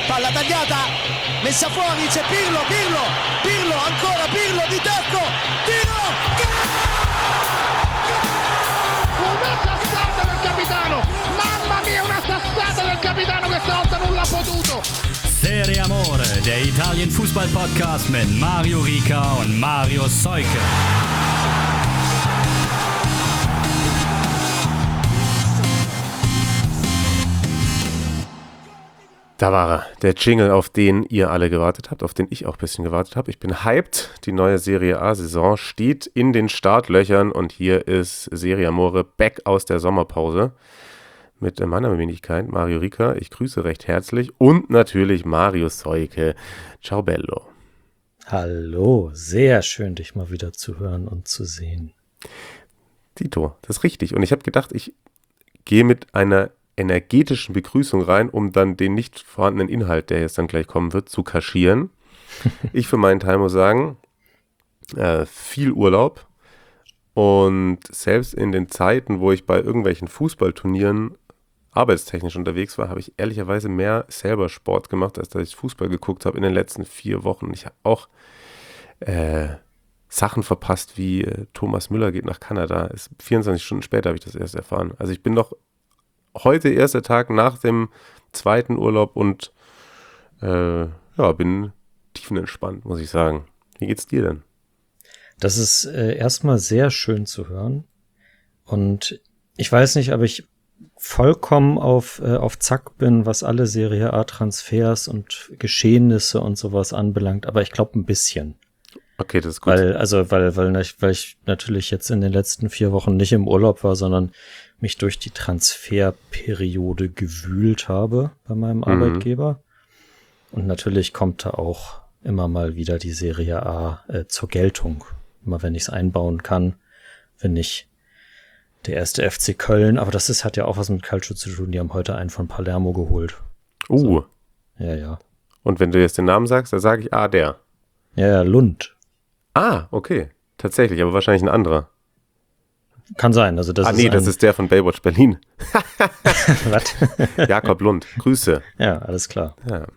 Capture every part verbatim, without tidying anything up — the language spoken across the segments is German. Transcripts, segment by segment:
palla tagliata, messa fuori, c'è Pirlo, Pirlo, Pirlo, ancora Pirlo di tacco, tiro, una sassata del capitano, mamma mia una sassata del capitano, questa volta non l'ha potuto. Serie Amore, der Italien-Fußball-Podcast mit Mario Rica und Mario Seuke. Da war er, der Jingle, auf den ihr alle gewartet habt, auf den ich auch ein bisschen gewartet habe. Ich bin hyped, die neue Serie A-Saison steht in den Startlöchern und hier ist Serie Amore back aus der Sommerpause mit meiner Wenigkeit Mario Rica. Ich grüße recht herzlich und natürlich Mario Seuke. Ciao bello. Hallo, sehr schön, dich mal wieder zu hören und zu sehen. Tito, das ist richtig. Und ich habe gedacht, ich gehe mit einer energetischen Begrüßung rein, um dann den nicht vorhandenen Inhalt, der jetzt dann gleich kommen wird, zu kaschieren. Ich für meinen Teil muss sagen, äh, viel Urlaub und selbst in den Zeiten, wo ich bei irgendwelchen Fußballturnieren arbeitstechnisch unterwegs war, habe ich ehrlicherweise mehr selber Sport gemacht, als dass ich Fußball geguckt habe in den letzten vier Wochen. Ich habe auch äh, Sachen verpasst, wie äh, Thomas Müller geht nach Kanada. Ist vierundzwanzig Stunden später habe ich das erst erfahren. Also ich bin noch heute erster Tag nach dem zweiten Urlaub und äh, ja, bin tiefenentspannt, muss ich sagen. Wie geht's dir denn? Das ist äh, erstmal sehr schön zu hören. Und ich weiß nicht, ob ich vollkommen auf, äh, auf Zack bin, was alle Serie A-Transfers und Geschehnisse und sowas anbelangt, aber ich glaube ein bisschen. Okay, das ist gut. Weil, also, weil, weil, weil ich natürlich jetzt in den letzten vier Wochen nicht im Urlaub war, sondern mich durch die Transferperiode gewühlt habe bei meinem mhm. Arbeitgeber. Und natürlich kommt da auch immer mal wieder die Serie A äh, zur Geltung. Immer wenn ich es einbauen kann, wenn nicht der erste F C Köln. Aber das ist, hat ja auch was mit Calcio zu tun. Die haben heute einen von Palermo geholt. Uh. So. Ja, ja. Und wenn du jetzt den Namen sagst, dann sage ich, ah, der. Ja, ja, Lund. Ah, okay. Tatsächlich, aber wahrscheinlich ein anderer. Kann sein. Also das ah, ist nee, ein das ist der von Baywatch Berlin. Was? Jakob Lund. Grüße. Ja, alles klar. Ja.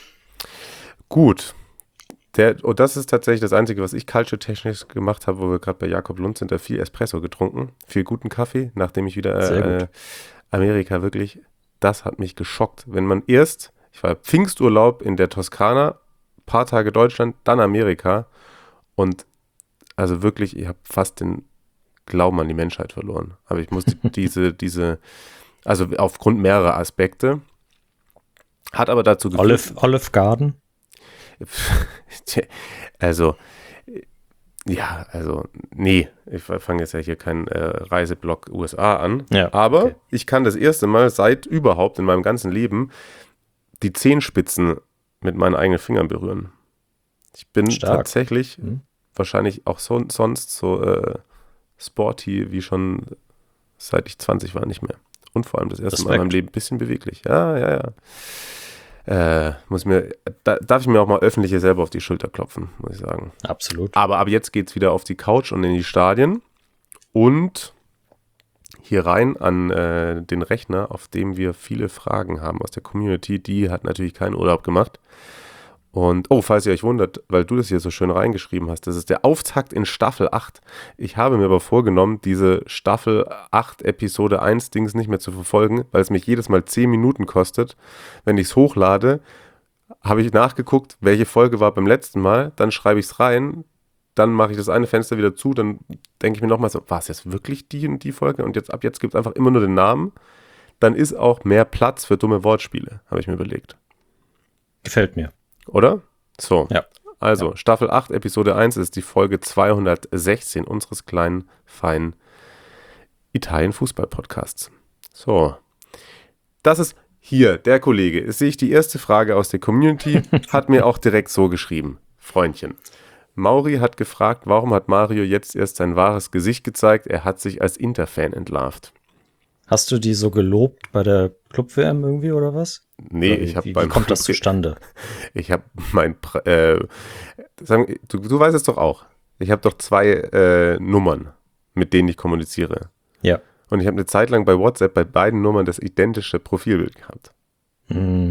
Gut. Der, und das ist tatsächlich das Einzige, was ich culture-technisch gemacht habe, wo wir gerade bei Jakob Lund sind, da viel Espresso getrunken, viel guten Kaffee, nachdem ich wieder äh, Amerika wirklich, das hat mich geschockt. Wenn man erst, ich war Pfingsturlaub in der Toskana, paar Tage Deutschland, dann Amerika und also wirklich, ich habe fast den Glauben an die Menschheit verloren. Aber ich musste diese, diese, also aufgrund mehrerer Aspekte, hat aber dazu geführt. Olive, Olive Garden? Also, ja, also, nee, ich fange jetzt ja hier keinen äh, Reiseblog U S A an, ja, aber okay. Ich kann das erste Mal seit überhaupt in meinem ganzen Leben die Zehenspitzen mit meinen eigenen Fingern berühren. Ich bin Stark. tatsächlich hm. wahrscheinlich auch so, sonst so äh, sporty wie schon seit ich zwanzig war nicht mehr. Und vor allem das erste Respekt. Mal in meinem Leben ein bisschen beweglich. Ja, ja, ja. Äh, muss mir, da, darf ich mir auch mal öffentlich selber auf die Schulter klopfen, muss ich sagen. Absolut. Aber ab jetzt geht's wieder auf die Couch und in die Stadien und hier rein an äh, den Rechner, auf dem wir viele Fragen haben aus der Community. Die hat natürlich keinen Urlaub gemacht. Und, oh, falls ihr euch wundert, weil du das hier so schön reingeschrieben hast, das ist der Auftakt in Staffel acht. Ich habe mir aber vorgenommen, diese Staffel acht Episode eins Dings nicht mehr zu verfolgen, weil es mich jedes Mal zehn Minuten kostet. Wenn ich es hochlade, habe ich nachgeguckt, welche Folge war beim letzten Mal, dann schreibe ich es rein, dann mache ich das eine Fenster wieder zu, dann denke ich mir nochmal so, war es jetzt wirklich die und die Folge? Und jetzt ab jetzt gibt es einfach immer nur den Namen. Dann ist auch mehr Platz für dumme Wortspiele, habe ich mir überlegt. Gefällt mir. Oder? So, ja. Also ja. Staffel acht, Episode eins ist die Folge zweihundertsechzehn unseres kleinen, feinen Italien-Fußball-Podcasts. So, das ist hier, der Kollege, ist sehe ich die erste Frage aus der Community, hat mir auch direkt so geschrieben. Freundchen, Mauri hat gefragt, warum hat Mario jetzt erst sein wahres Gesicht gezeigt? Er hat sich als Inter-Fan entlarvt. Hast du die so gelobt bei der Club-W M irgendwie oder was? Nee, oder wie, ich habe wie, beim wie kommt das zustande? Ich habe mein äh, sagen, du, du weißt es doch auch. Ich habe doch zwei äh, Nummern, mit denen ich kommuniziere. Ja. Und ich habe eine Zeit lang bei WhatsApp bei beiden Nummern das identische Profilbild gehabt. Mhm.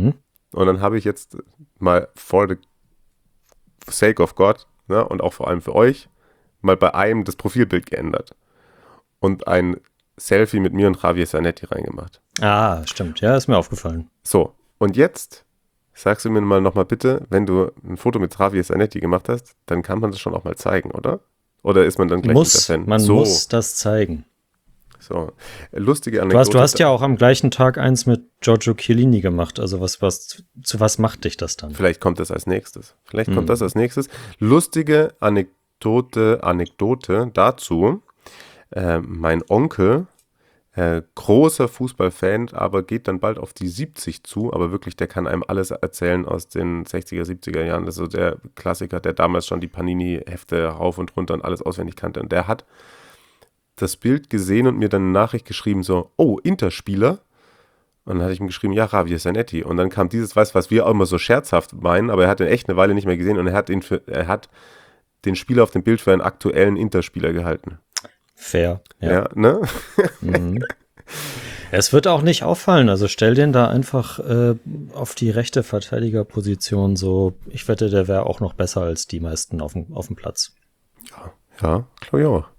Und dann habe ich jetzt mal for the sake of God, ne, und auch vor allem für euch, mal bei einem das Profilbild geändert. Und ein Selfie mit mir und Javier Zanetti reingemacht. Ah, stimmt. Ja, ist mir aufgefallen. So, und jetzt sagst du mir mal nochmal bitte, wenn du ein Foto mit Javier Zanetti gemacht hast, dann kann man das schon auch mal zeigen, oder? Oder ist man dann gleich Muss, wieder Fan? man so. muss das zeigen. So, lustige Du Anekdote. hast, du hast ja auch am gleichen Tag eins mit Giorgio Chiellini gemacht. Also was, was, zu was macht dich das dann? Vielleicht kommt das als nächstes. Vielleicht kommt Hm. das als nächstes. Lustige Anekdote, Anekdote dazu. Äh, mein Onkel, äh, großer Fußballfan, aber geht dann bald auf die siebzig zu, aber wirklich, der kann einem alles erzählen aus den sechziger, siebziger Jahren. Das ist so der Klassiker, der damals schon die Panini-Hefte rauf und runter und alles auswendig kannte. Und der hat das Bild gesehen und mir dann eine Nachricht geschrieben, so, oh, Interspieler. Und dann hatte ich ihm geschrieben, ja, Javier Zanetti. Und dann kam dieses, weißt du, was wir auch immer so scherzhaft meinen, aber er hat ihn echt eine Weile nicht mehr gesehen und er hat, ihn für, er hat den Spieler auf dem Bild für einen aktuellen Interspieler gehalten. Fair. Ja, Ja. ne? Mhm. Es wird auch nicht auffallen. Also stell den da einfach äh, auf die rechte Verteidigerposition so. Ich wette, der wäre auch noch besser als die meisten auf dem, auf dem Platz. Ja, glaube ich auch.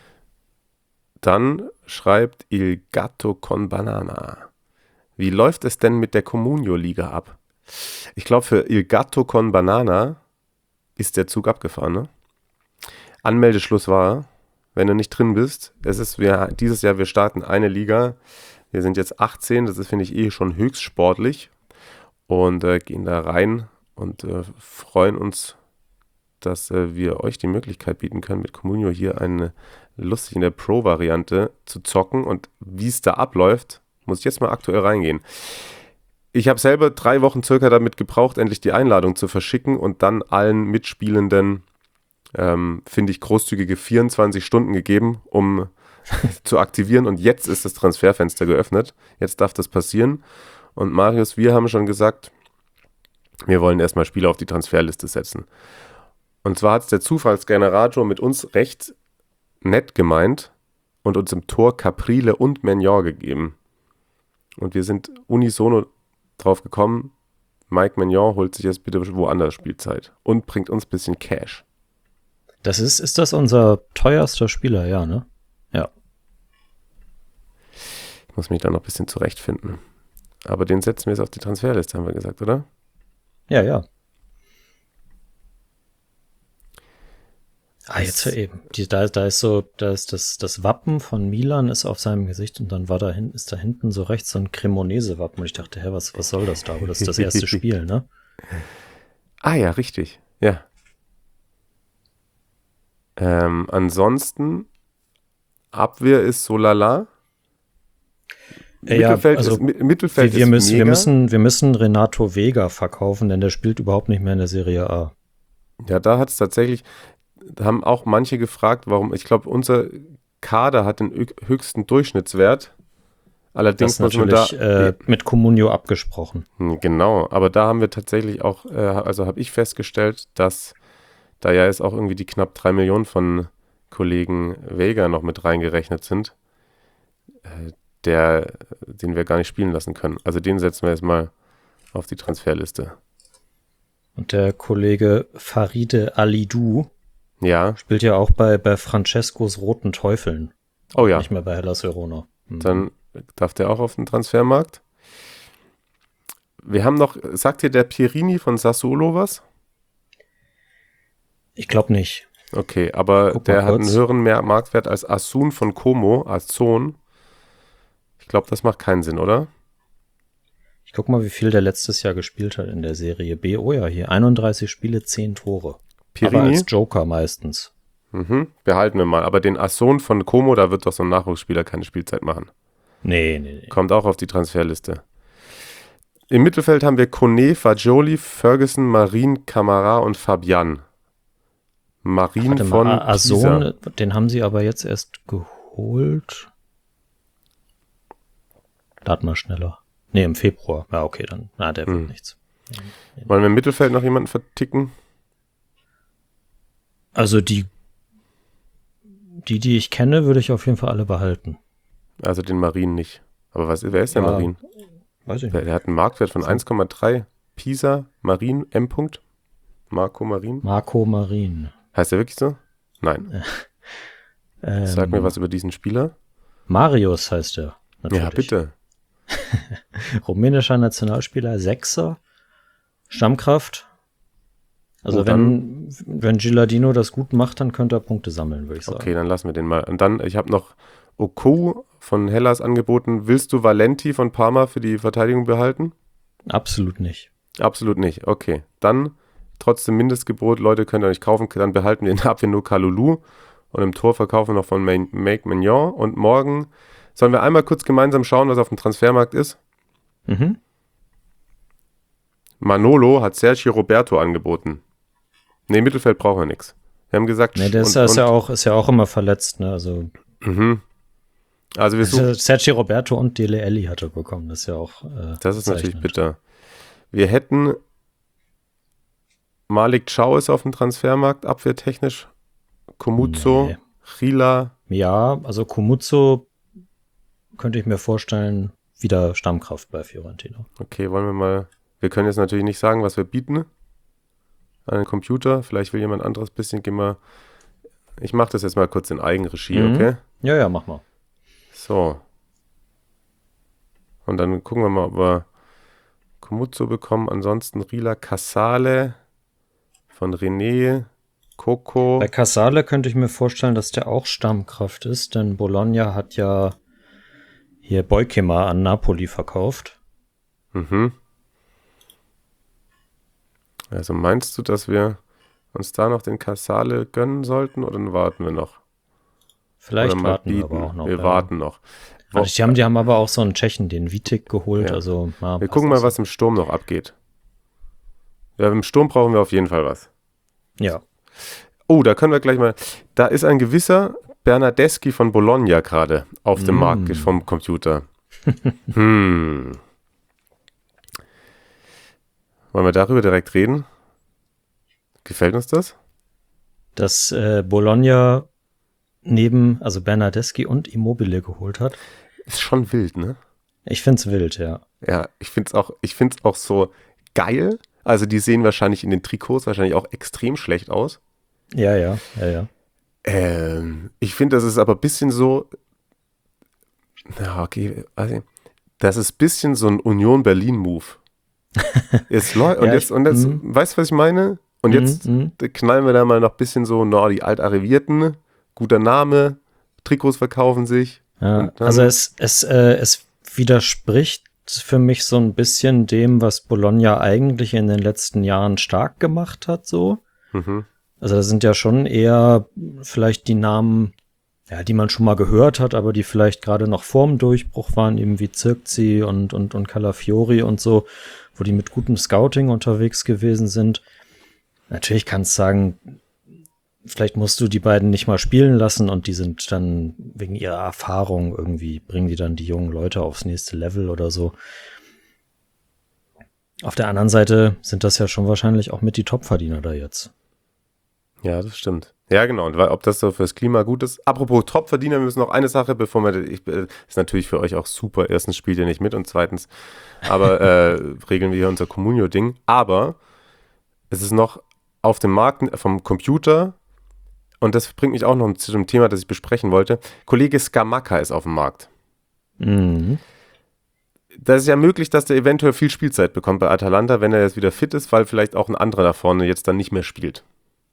Dann schreibt Il Gatto con Banana. Wie läuft es denn mit der Comunio-Liga ab? Ich glaube, für Il Gatto con Banana ist der Zug abgefahren, ne? Anmeldeschluss war, wenn du nicht drin bist, es ist, wir, dieses Jahr, wir starten eine Liga, wir sind jetzt achtzehn, das ist, finde ich, eh schon höchst sportlich und äh, gehen da rein und äh, freuen uns, dass äh, wir euch die Möglichkeit bieten können, mit Comunio hier eine lustig in der Pro-Variante zu zocken und wie es da abläuft, muss ich jetzt mal aktuell reingehen. Ich habe selber drei Wochen circa damit gebraucht, endlich die Einladung zu verschicken und dann allen Mitspielenden, ähm, finde ich, großzügige vierundzwanzig Stunden gegeben, um zu aktivieren und jetzt ist das Transferfenster geöffnet. Jetzt darf das passieren und Marius, wir haben schon gesagt, wir wollen erstmal Spieler auf die Transferliste setzen. Und zwar hat es der Zufallsgenerator mit uns recht nett gemeint und uns im Tor Caprile und Maignan gegeben. Und wir sind unisono drauf gekommen, Mike Maignan holt sich jetzt bitte woanders Spielzeit und bringt uns ein bisschen Cash. Das ist, ist das unser teuerster Spieler, ja, ne? Ja. Ich muss mich da noch ein bisschen zurechtfinden. Aber den setzen wir jetzt auf die Transferliste, haben wir gesagt, oder? Ja, ja. Ah, jetzt eben. Die, da, da ist so, da ist das, das Wappen von Milan ist auf seinem Gesicht und dann war da hin, ist da hinten so rechts so ein Cremonese-Wappen und ich dachte, hä, was, was soll das da? Aber das ist das erste Spiel, ne? Ah ja, richtig. Ja. Ähm, ansonsten, Abwehr ist so lala. Ja, Mittelfeld also ist, Mi- Mittelfeld wir, wir, ist müssen, mega. wir, müssen, wir müssen Renato Vega verkaufen, denn der spielt überhaupt nicht mehr in der Serie A. Ja, da hat es tatsächlich, da haben auch manche gefragt, warum, ich glaube, unser Kader hat den hö- höchsten Durchschnittswert. Allerdings Das muss man da, natürlich äh, mit Comunio abgesprochen. Hm, genau, aber da haben wir tatsächlich auch, äh, also habe ich festgestellt, dass da ja jetzt auch irgendwie die knapp drei Millionen von Kollegen Vega noch mit reingerechnet sind, äh, der, den wir gar nicht spielen lassen können. Also den setzen wir jetzt mal auf die Transferliste. Und der Kollege Faride Alidou Ja, spielt ja auch bei, bei Francescos Roten Teufeln. oh ja, Nicht mehr bei Hellas Verona. Hm. dann darf der auch auf den Transfermarkt. Wir haben noch, sagt dir der Pierini von Sassuolo was? Ich glaube nicht. Okay, aber Guck mal der hat einen kurz. höheren mehr Marktwert als Asun von Como, Azon. Ich glaube, das macht keinen Sinn, oder? Ich guck mal, wie viel der letztes Jahr gespielt hat in der Serie B. Oh ja, hier einunddreißig Spiele, zehn Tore. Aber Pierini? als Joker meistens. Mhm, behalten wir mal. Aber den Asun von Como, da wird doch so ein Nachwuchsspieler keine Spielzeit machen. Nee, nee, nee. Kommt auch auf die Transferliste. Im Mittelfeld haben wir Kone, Fagioli, Ferguson, Marin, Camara und Fabian. Marin Warte von mal, A- Azon, Pisa. den haben sie aber jetzt erst geholt. Lad mal schneller. Nee, im Februar. Ja, okay, dann. Na, der wird Hm. nichts. Wollen wir im Mittelfeld noch jemanden verticken? Also die, die, die ich kenne, würde ich auf jeden Fall alle behalten. Also den Marin nicht. Aber was, wer ist der Ja, Marin? Weiß ich Der, nicht. der hat einen Marktwert von eins Komma drei Pisa Marin M. Marco Marin. Marco Marin. Heißt der wirklich so? Nein. Ähm, Sag mir was über diesen Spieler. Marius heißt er. Natürlich. Ja, bitte. Rumänischer Nationalspieler, Sechser, Stammkraft. Also Und wenn, wenn Gilardino das gut macht, dann könnte er Punkte sammeln, würde ich sagen. Okay, dann lassen wir den mal. Und dann, ich habe noch Oku von Hellas angeboten. Willst du Valenti von Parma für die Verteidigung behalten? Absolut nicht. Absolut nicht. Okay, dann trotzdem Mindestgebot. Leute, könnt ihr euch kaufen. Dann behalten wir in der Abwehr nur Kalulu. Und im Tor verkaufen wir noch von Make Mignon. Und morgen sollen wir einmal kurz gemeinsam schauen, was auf dem Transfermarkt ist. Mhm. Manolo hat Sergio Roberto angeboten. Nee, Mittelfeld brauchen wir nichts. Wir haben gesagt... Nee, der ist, und, ist, ja und, auch, ist ja auch immer verletzt. Ne? Also, mhm. also wir suchen... Sergio Roberto und Dele Alli hat er bekommen. Das ist ja auch äh, Das ist natürlich bezeichnend. bitter. Wir hätten... Malik Chow ist auf dem Transfermarkt, abwehrtechnisch. Komuzzo, Nee. Chila. Ja, also Komuzzo könnte ich mir vorstellen, wieder Stammkraft bei Fiorentina. Okay, wollen wir mal... Wir können jetzt natürlich nicht sagen, was wir bieten an den Computer. Vielleicht will jemand anderes bisschen, gehen wir... Ich mache das jetzt mal kurz in Eigenregie, Mhm. okay? Ja, ja, mach mal. So. Und dann gucken wir mal, ob wir Komuzzo bekommen. Ansonsten Rila Casale von René, Coco. Bei Casale könnte ich mir vorstellen, dass der auch Stammkraft ist, denn Bologna hat ja hier Beukema an Napoli verkauft. Mhm. Also meinst du, dass wir uns da noch den Casale gönnen sollten oder warten wir noch? Vielleicht Oder mal warten wir bieten? aber auch noch. Wir ja. warten noch. Wo, Also die, haben, die haben aber auch so einen Tschechen, den Vitek, geholt. Ja. Also, ja, wir passt gucken mal, das. was im Sturm noch abgeht. Ja, im Sturm brauchen wir auf jeden Fall was. Ja. Oh, da können wir gleich mal... Da ist ein gewisser Bernardeschi von Bologna gerade auf dem Mm. Markt vom Computer. hm. Wollen wir darüber direkt reden? Gefällt uns das? Dass äh, Bologna neben, also Bernardeschi und Immobile geholt hat. Ist schon wild, ne? Ich find's wild, ja. Ja, ich finde es auch, ich find's auch so geil. Also die sehen wahrscheinlich in den Trikots wahrscheinlich auch extrem schlecht aus. Ja, ja, ja, ja. Ähm, ich finde, das ist aber ein bisschen so, na okay, also, das ist ein bisschen so ein Union Berlin-Move. Jetzt, läu- und Ja, jetzt, ich- und jetzt, mhm. weißt du, was ich meine? Und jetzt Mhm, knallen wir da mal noch ein bisschen so, na, die Altarrivierten, guter Name, Trikots verkaufen sich. Ja, Und dann- also es, es, äh, es widerspricht für mich so ein bisschen dem, was Bologna eigentlich in den letzten Jahren stark gemacht hat, so. Mhm. Also das sind ja schon eher vielleicht die Namen, ja, die man schon mal gehört hat, aber die vielleicht gerade noch vorm Durchbruch waren, eben wie Zirkzee und, und, und Calafiori und so, wo die mit gutem Scouting unterwegs gewesen sind. Natürlich kannst du sagen, vielleicht musst du die beiden nicht mal spielen lassen und die sind dann wegen ihrer Erfahrung irgendwie, bringen die dann die jungen Leute aufs nächste Level oder so. Auf der anderen Seite sind das ja schon wahrscheinlich auch mit die Topverdiener da jetzt. Ja, das stimmt. Ja, genau. Und ob das so fürs Klima gut ist. Apropos Topverdiener, wir müssen noch eine Sache, bevor wir, ich, ist natürlich für euch auch super. Erstens spielt ihr nicht mit und zweitens, aber äh, regeln wir hier unser Comunio-Ding. Aber es ist noch auf dem Markt vom Computer und das bringt mich auch noch zu dem Thema, das ich besprechen wollte. Kollege Scamacca ist auf dem Markt. Mhm. Das ist ja möglich, dass der eventuell viel Spielzeit bekommt bei Atalanta, wenn er jetzt wieder fit ist, weil vielleicht auch ein anderer da vorne jetzt dann nicht mehr spielt.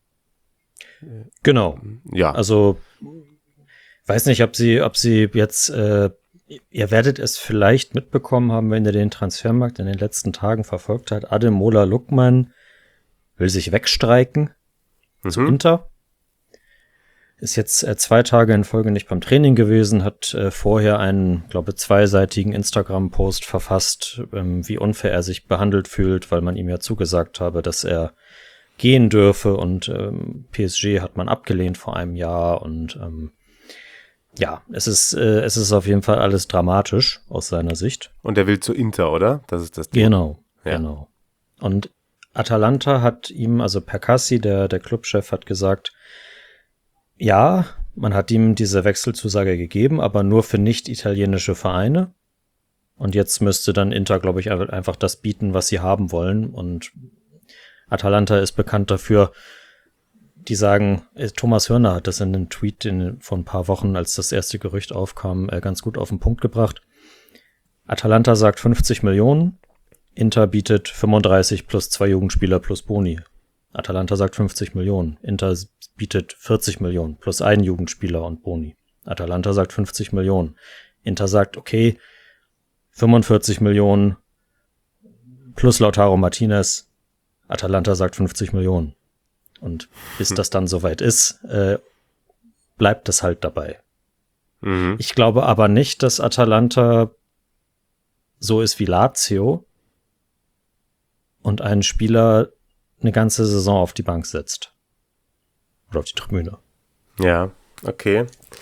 Genau. Ja. Also, weiß nicht, ob sie, ob sie jetzt, äh, ihr werdet es vielleicht mitbekommen haben, wenn ihr den Transfermarkt in den letzten Tagen verfolgt habt. Ademola Lookman will sich wegstreiken zu Mhm. Inter. Ist jetzt äh, zwei Tage in Folge nicht beim Training gewesen, hat äh, vorher einen, glaube zweiseitigen Instagram-Post verfasst, ähm, wie unfair er sich behandelt fühlt, weil man ihm ja zugesagt habe, dass er gehen dürfe und ähm, P S G hat man abgelehnt vor einem Jahr und ähm, ja, es ist äh, es ist auf jeden Fall alles dramatisch aus seiner Sicht. Und er will zu Inter, oder? Das ist das Ding. Genau, Ja. genau. Und Atalanta hat ihm, also Percassi, der der Clubchef, hat gesagt, ja, man hat ihm diese Wechselzusage gegeben, aber nur für nicht italienische Vereine. Und jetzt müsste dann Inter, glaube ich, einfach das bieten, was sie haben wollen. Und Atalanta ist bekannt dafür, die sagen, Thomas Hörner hat das in einem Tweet in, vor ein paar Wochen, als das erste Gerücht aufkam, ganz gut auf den Punkt gebracht. Atalanta sagt fünfzig Millionen, Inter bietet fünfunddreißig plus zwei Jugendspieler plus Boni. Atalanta sagt fünfzig Millionen, Inter bietet vierzig Millionen plus einen Jugendspieler und Boni. Atalanta sagt fünfzig Millionen. Inter sagt, okay, fünfundvierzig Millionen plus Lautaro Martinez. Atalanta sagt fünfzig Millionen. Und bis hm. das dann soweit ist, äh, bleibt es halt dabei. Mhm. Ich glaube aber nicht, dass Atalanta so ist wie Lazio und einen Spieler eine ganze Saison auf die Bank setzt. Oder auf die Tribüne. Ja, okay.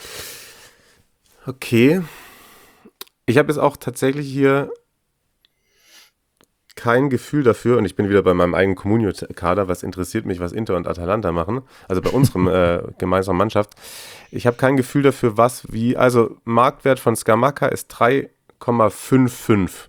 Okay. Ich habe jetzt auch tatsächlich hier kein Gefühl dafür, und ich bin wieder bei meinem eigenen Comunio-Kader, was interessiert mich, was Inter und Atalanta machen, also bei unserem äh, gemeinsamen Mannschaft. Ich habe kein Gefühl dafür, was, wie, also Marktwert von Scamacca ist drei Komma fünfundfünfzig.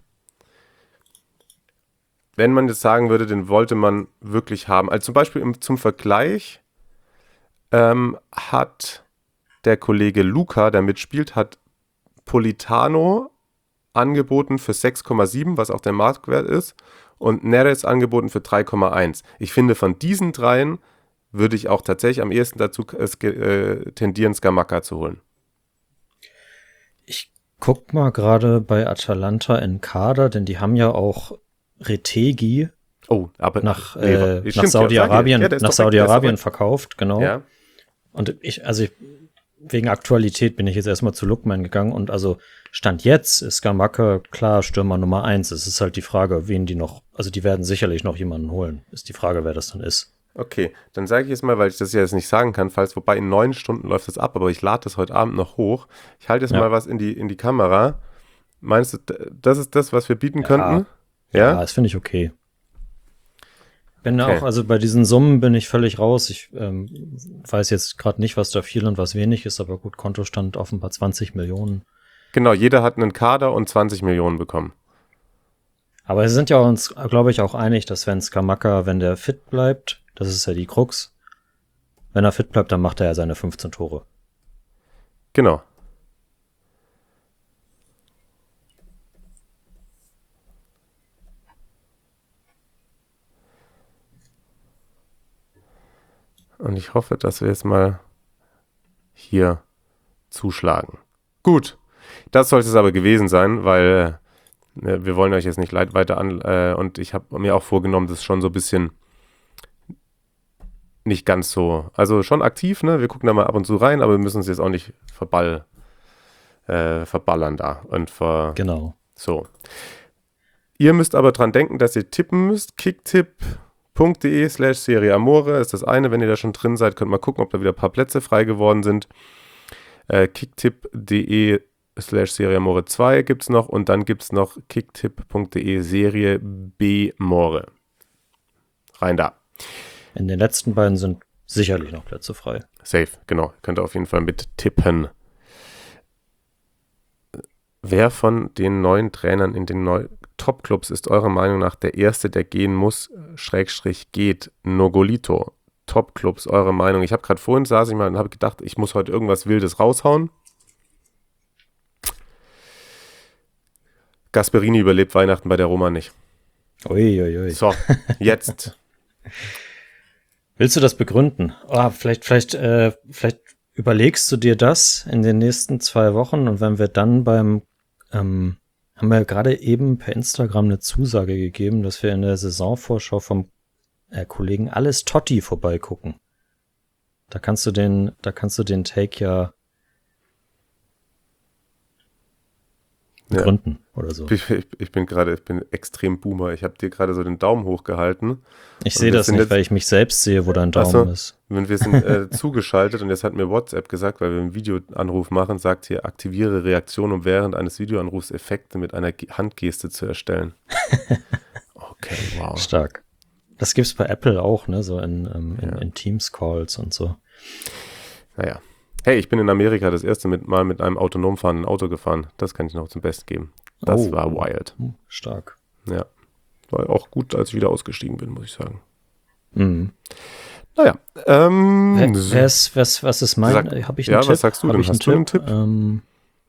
Wenn man jetzt sagen würde, den wollte man wirklich haben. Also zum Beispiel im, zum Vergleich ähm, hat der Kollege Luca, der mitspielt, hat Politano angeboten für sechs Komma sieben, was auch der Marktwert ist, und Neres angeboten für drei Komma eins. Ich finde, von diesen dreien würde ich auch tatsächlich am ehesten dazu äh, tendieren, Scamacca zu holen. Ich guck mal gerade bei Atalanta in Kader, denn die haben ja auch Retegi oh, aber nach, nee, äh, nach Saudi-Arabien ja, nach Saudi-Arabien verkauft, genau. Ja. Und ich, also ich, wegen Aktualität bin ich jetzt erstmal zu Lookman gegangen und also Stand jetzt ist Scamacca klar Stürmer Nummer eins. Es ist halt die Frage, wen die noch, also die werden sicherlich noch jemanden holen. Ist die Frage, wer das dann ist. Okay, dann sage ich jetzt mal, weil ich das ja jetzt nicht sagen kann, falls, wobei in neun Stunden läuft das ab, aber ich lade das heute Abend noch hoch. Ich halte jetzt ja. mal was in die, in die Kamera. Meinst du, das ist das, was wir bieten ja. könnten? Ja, ja, das finde ich okay. Bin okay. auch, also bei diesen Summen bin ich völlig raus. Ich ähm, weiß jetzt gerade nicht, was da viel und was wenig ist, aber gut, Kontostand offenbar zwanzig Millionen. Genau, jeder hat einen Kader und zwanzig Millionen bekommen. Aber wir sind ja uns, glaube ich, auch einig, dass wenn Scamacca, wenn der fit bleibt, das ist ja die Krux, wenn er fit bleibt, dann macht er ja seine fünfzehn Tore. Genau. Und ich hoffe, dass wir jetzt mal hier zuschlagen. Gut, das sollte es aber gewesen sein, weil äh, wir wollen euch jetzt nicht leid weiter an äh, und ich habe mir auch vorgenommen, das schon so ein bisschen nicht ganz so, also schon aktiv, ne? Wir gucken da mal ab und zu rein, aber wir müssen uns jetzt auch nicht verball, äh, verballern da und ver genau. So. Ihr müsst aber dran denken, dass ihr tippen müsst. Kicktipp.de slash Serie Amore ist das eine. Wenn ihr da schon drin seid, könnt ihr mal gucken, ob da wieder ein paar Plätze frei geworden sind. Äh, Kicktipp.de slash Serie Amore zwei gibt es noch und dann gibt es noch Kicktipp.de Serie B More. Rein da. In den letzten beiden sind sicherlich noch Plätze frei. Safe, genau. Könnt ihr auf jeden Fall mit tippen. Wer von den neuen Trainern in den neuen Top-Clubs ist eurer Meinung nach der Erste, der gehen muss, Schrägstrich geht? Nogolito. Top-Clubs, eure Meinung. Ich habe gerade vorhin saß ich mal und habe gedacht, ich muss heute irgendwas Wildes raushauen. Gasperini überlebt Weihnachten bei der Roma nicht. Uiuiui. Ui, ui. So, jetzt. Willst du das begründen? Oh, vielleicht, vielleicht, äh, vielleicht überlegst du dir das in den nächsten zwei Wochen und wenn wir dann beim, ähm, haben wir gerade eben per Instagram eine Zusage gegeben, dass wir in der Saisonvorschau vom äh, Kollegen Alles Totti vorbeigucken. Da kannst du den, da kannst du den Take ja begründen ja. oder so. Ich, ich, ich bin gerade, ich bin extrem Boomer. Ich habe dir gerade so den Daumen hochgehalten. Ich sehe das nicht, jetzt, weil ich mich selbst sehe, wo dein Daumen also, ist. Wenn wir sind äh, zugeschaltet und jetzt hat mir WhatsApp gesagt, weil wir einen Videoanruf machen, sagt hier, aktiviere Reaktion, um während eines Videoanrufs Effekte mit einer Ge- Handgeste zu erstellen. Okay, wow. Stark. Das gibt's bei Apple auch, ne, so in, ähm, in, ja. in Teams-Calls und so. Naja. Hey, ich bin in Amerika das erste mit, Mal mit einem autonom fahrenden Auto gefahren. Das kann ich noch zum Besten geben. Das Oh. war wild. Stark. Ja. War auch gut, als ich wieder ausgestiegen bin, muss ich sagen. Mhm. Naja. Ähm, Wer, wer ist, was, was ist mein? Sag- Habe ich einen ja, Tipp? was sagst du Hab denn? ich Hast du einen Tipp? Ähm,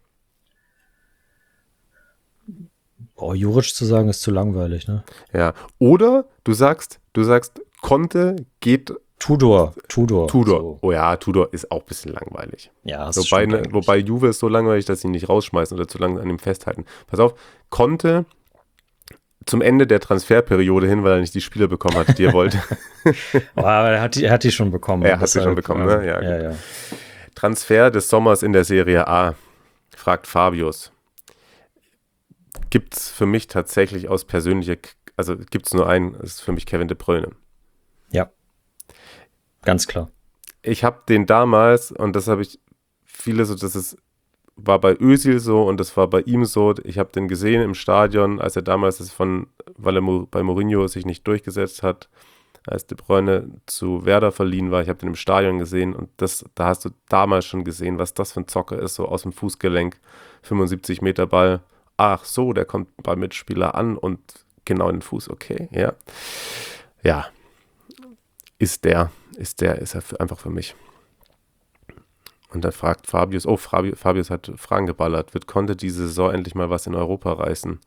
boah, Juric zu sagen ist zu langweilig, ne? Ja. Oder du sagst, du sagst, Conte geht Tudor. Tudor. Tudor. So. Oh ja, Tudor ist auch ein bisschen langweilig. Ja, das Wobei, stimmt ne, eigentlich. wobei Juve ist so langweilig, dass sie ihn nicht rausschmeißen oder zu lange an ihm festhalten. Pass auf, Conte zum Ende der Transferperiode hin, weil er nicht die Spieler bekommen hat, die er wollte. Oh, aber er hat die, er hat die schon bekommen. Er hat sie schon deshalb, bekommen, ne? Ja, ja, gut. ja. Transfer des Sommers in der Serie A, fragt Fabius. Gibt es für mich tatsächlich aus persönlicher, also gibt es nur einen, das ist für mich Kevin De Bruyne. Ja. Ganz klar. Ich habe den damals, und das habe ich viele so, das ist, war bei Özil so und das war bei ihm so, ich habe den gesehen im Stadion, als er damals das von, weil er Mo- bei Mourinho sich nicht durchgesetzt hat, als De Bruyne zu Werder verliehen war, ich habe den im Stadion gesehen und das, da hast du damals schon gesehen, was das für ein Zocker ist, so aus dem Fußgelenk, fünfundsiebzig Meter Ball, ach so, der kommt beim Mitspieler an und genau in den Fuß, okay, ja. Ja, ist der, ist der, ist er für, einfach für mich. Und dann fragt Fabius, oh, Fabi, Fabius hat Fragen geballert, wird Conte diese Saison endlich mal was in Europa reißen?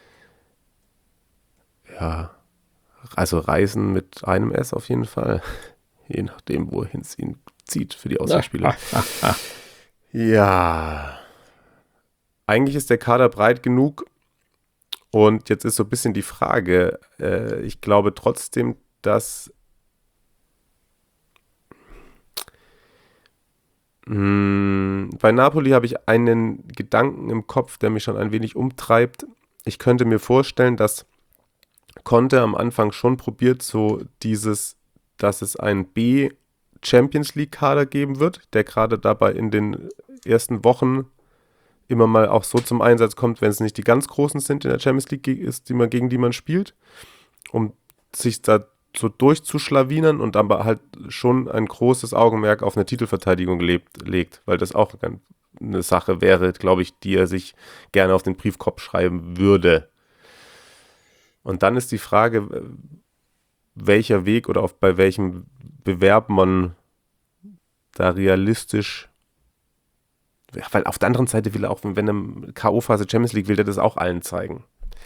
Ja, also reisen mit einem S auf jeden Fall. Je nachdem, wohin es ihn zieht für die Auswärtsspiele. Ja, eigentlich ist der Kader breit genug und jetzt ist so ein bisschen die Frage, äh, ich glaube trotzdem, dass mh, bei Napoli habe ich einen Gedanken im Kopf, der mich schon ein wenig umtreibt. Ich könnte mir vorstellen, dass Conte am Anfang schon probiert, so dieses, dass es einen B-Champions League-Kader geben wird, der gerade dabei in den ersten Wochen immer mal auch so zum Einsatz kommt, wenn es nicht die ganz Großen sind in der Champions League ist, die man, gegen die man spielt, um sich da so durchzuschlawinern und aber halt schon ein großes Augenmerk auf eine Titelverteidigung lebt, legt, weil das auch eine Sache wäre, glaube ich, die er sich gerne auf den Briefkopf schreiben würde. Und dann ist die Frage, welcher Weg oder auf, bei welchem Bewerb man da realistisch, weil auf der anderen Seite will er auch, wenn er K O-Phase Champions League will, er das auch allen zeigen.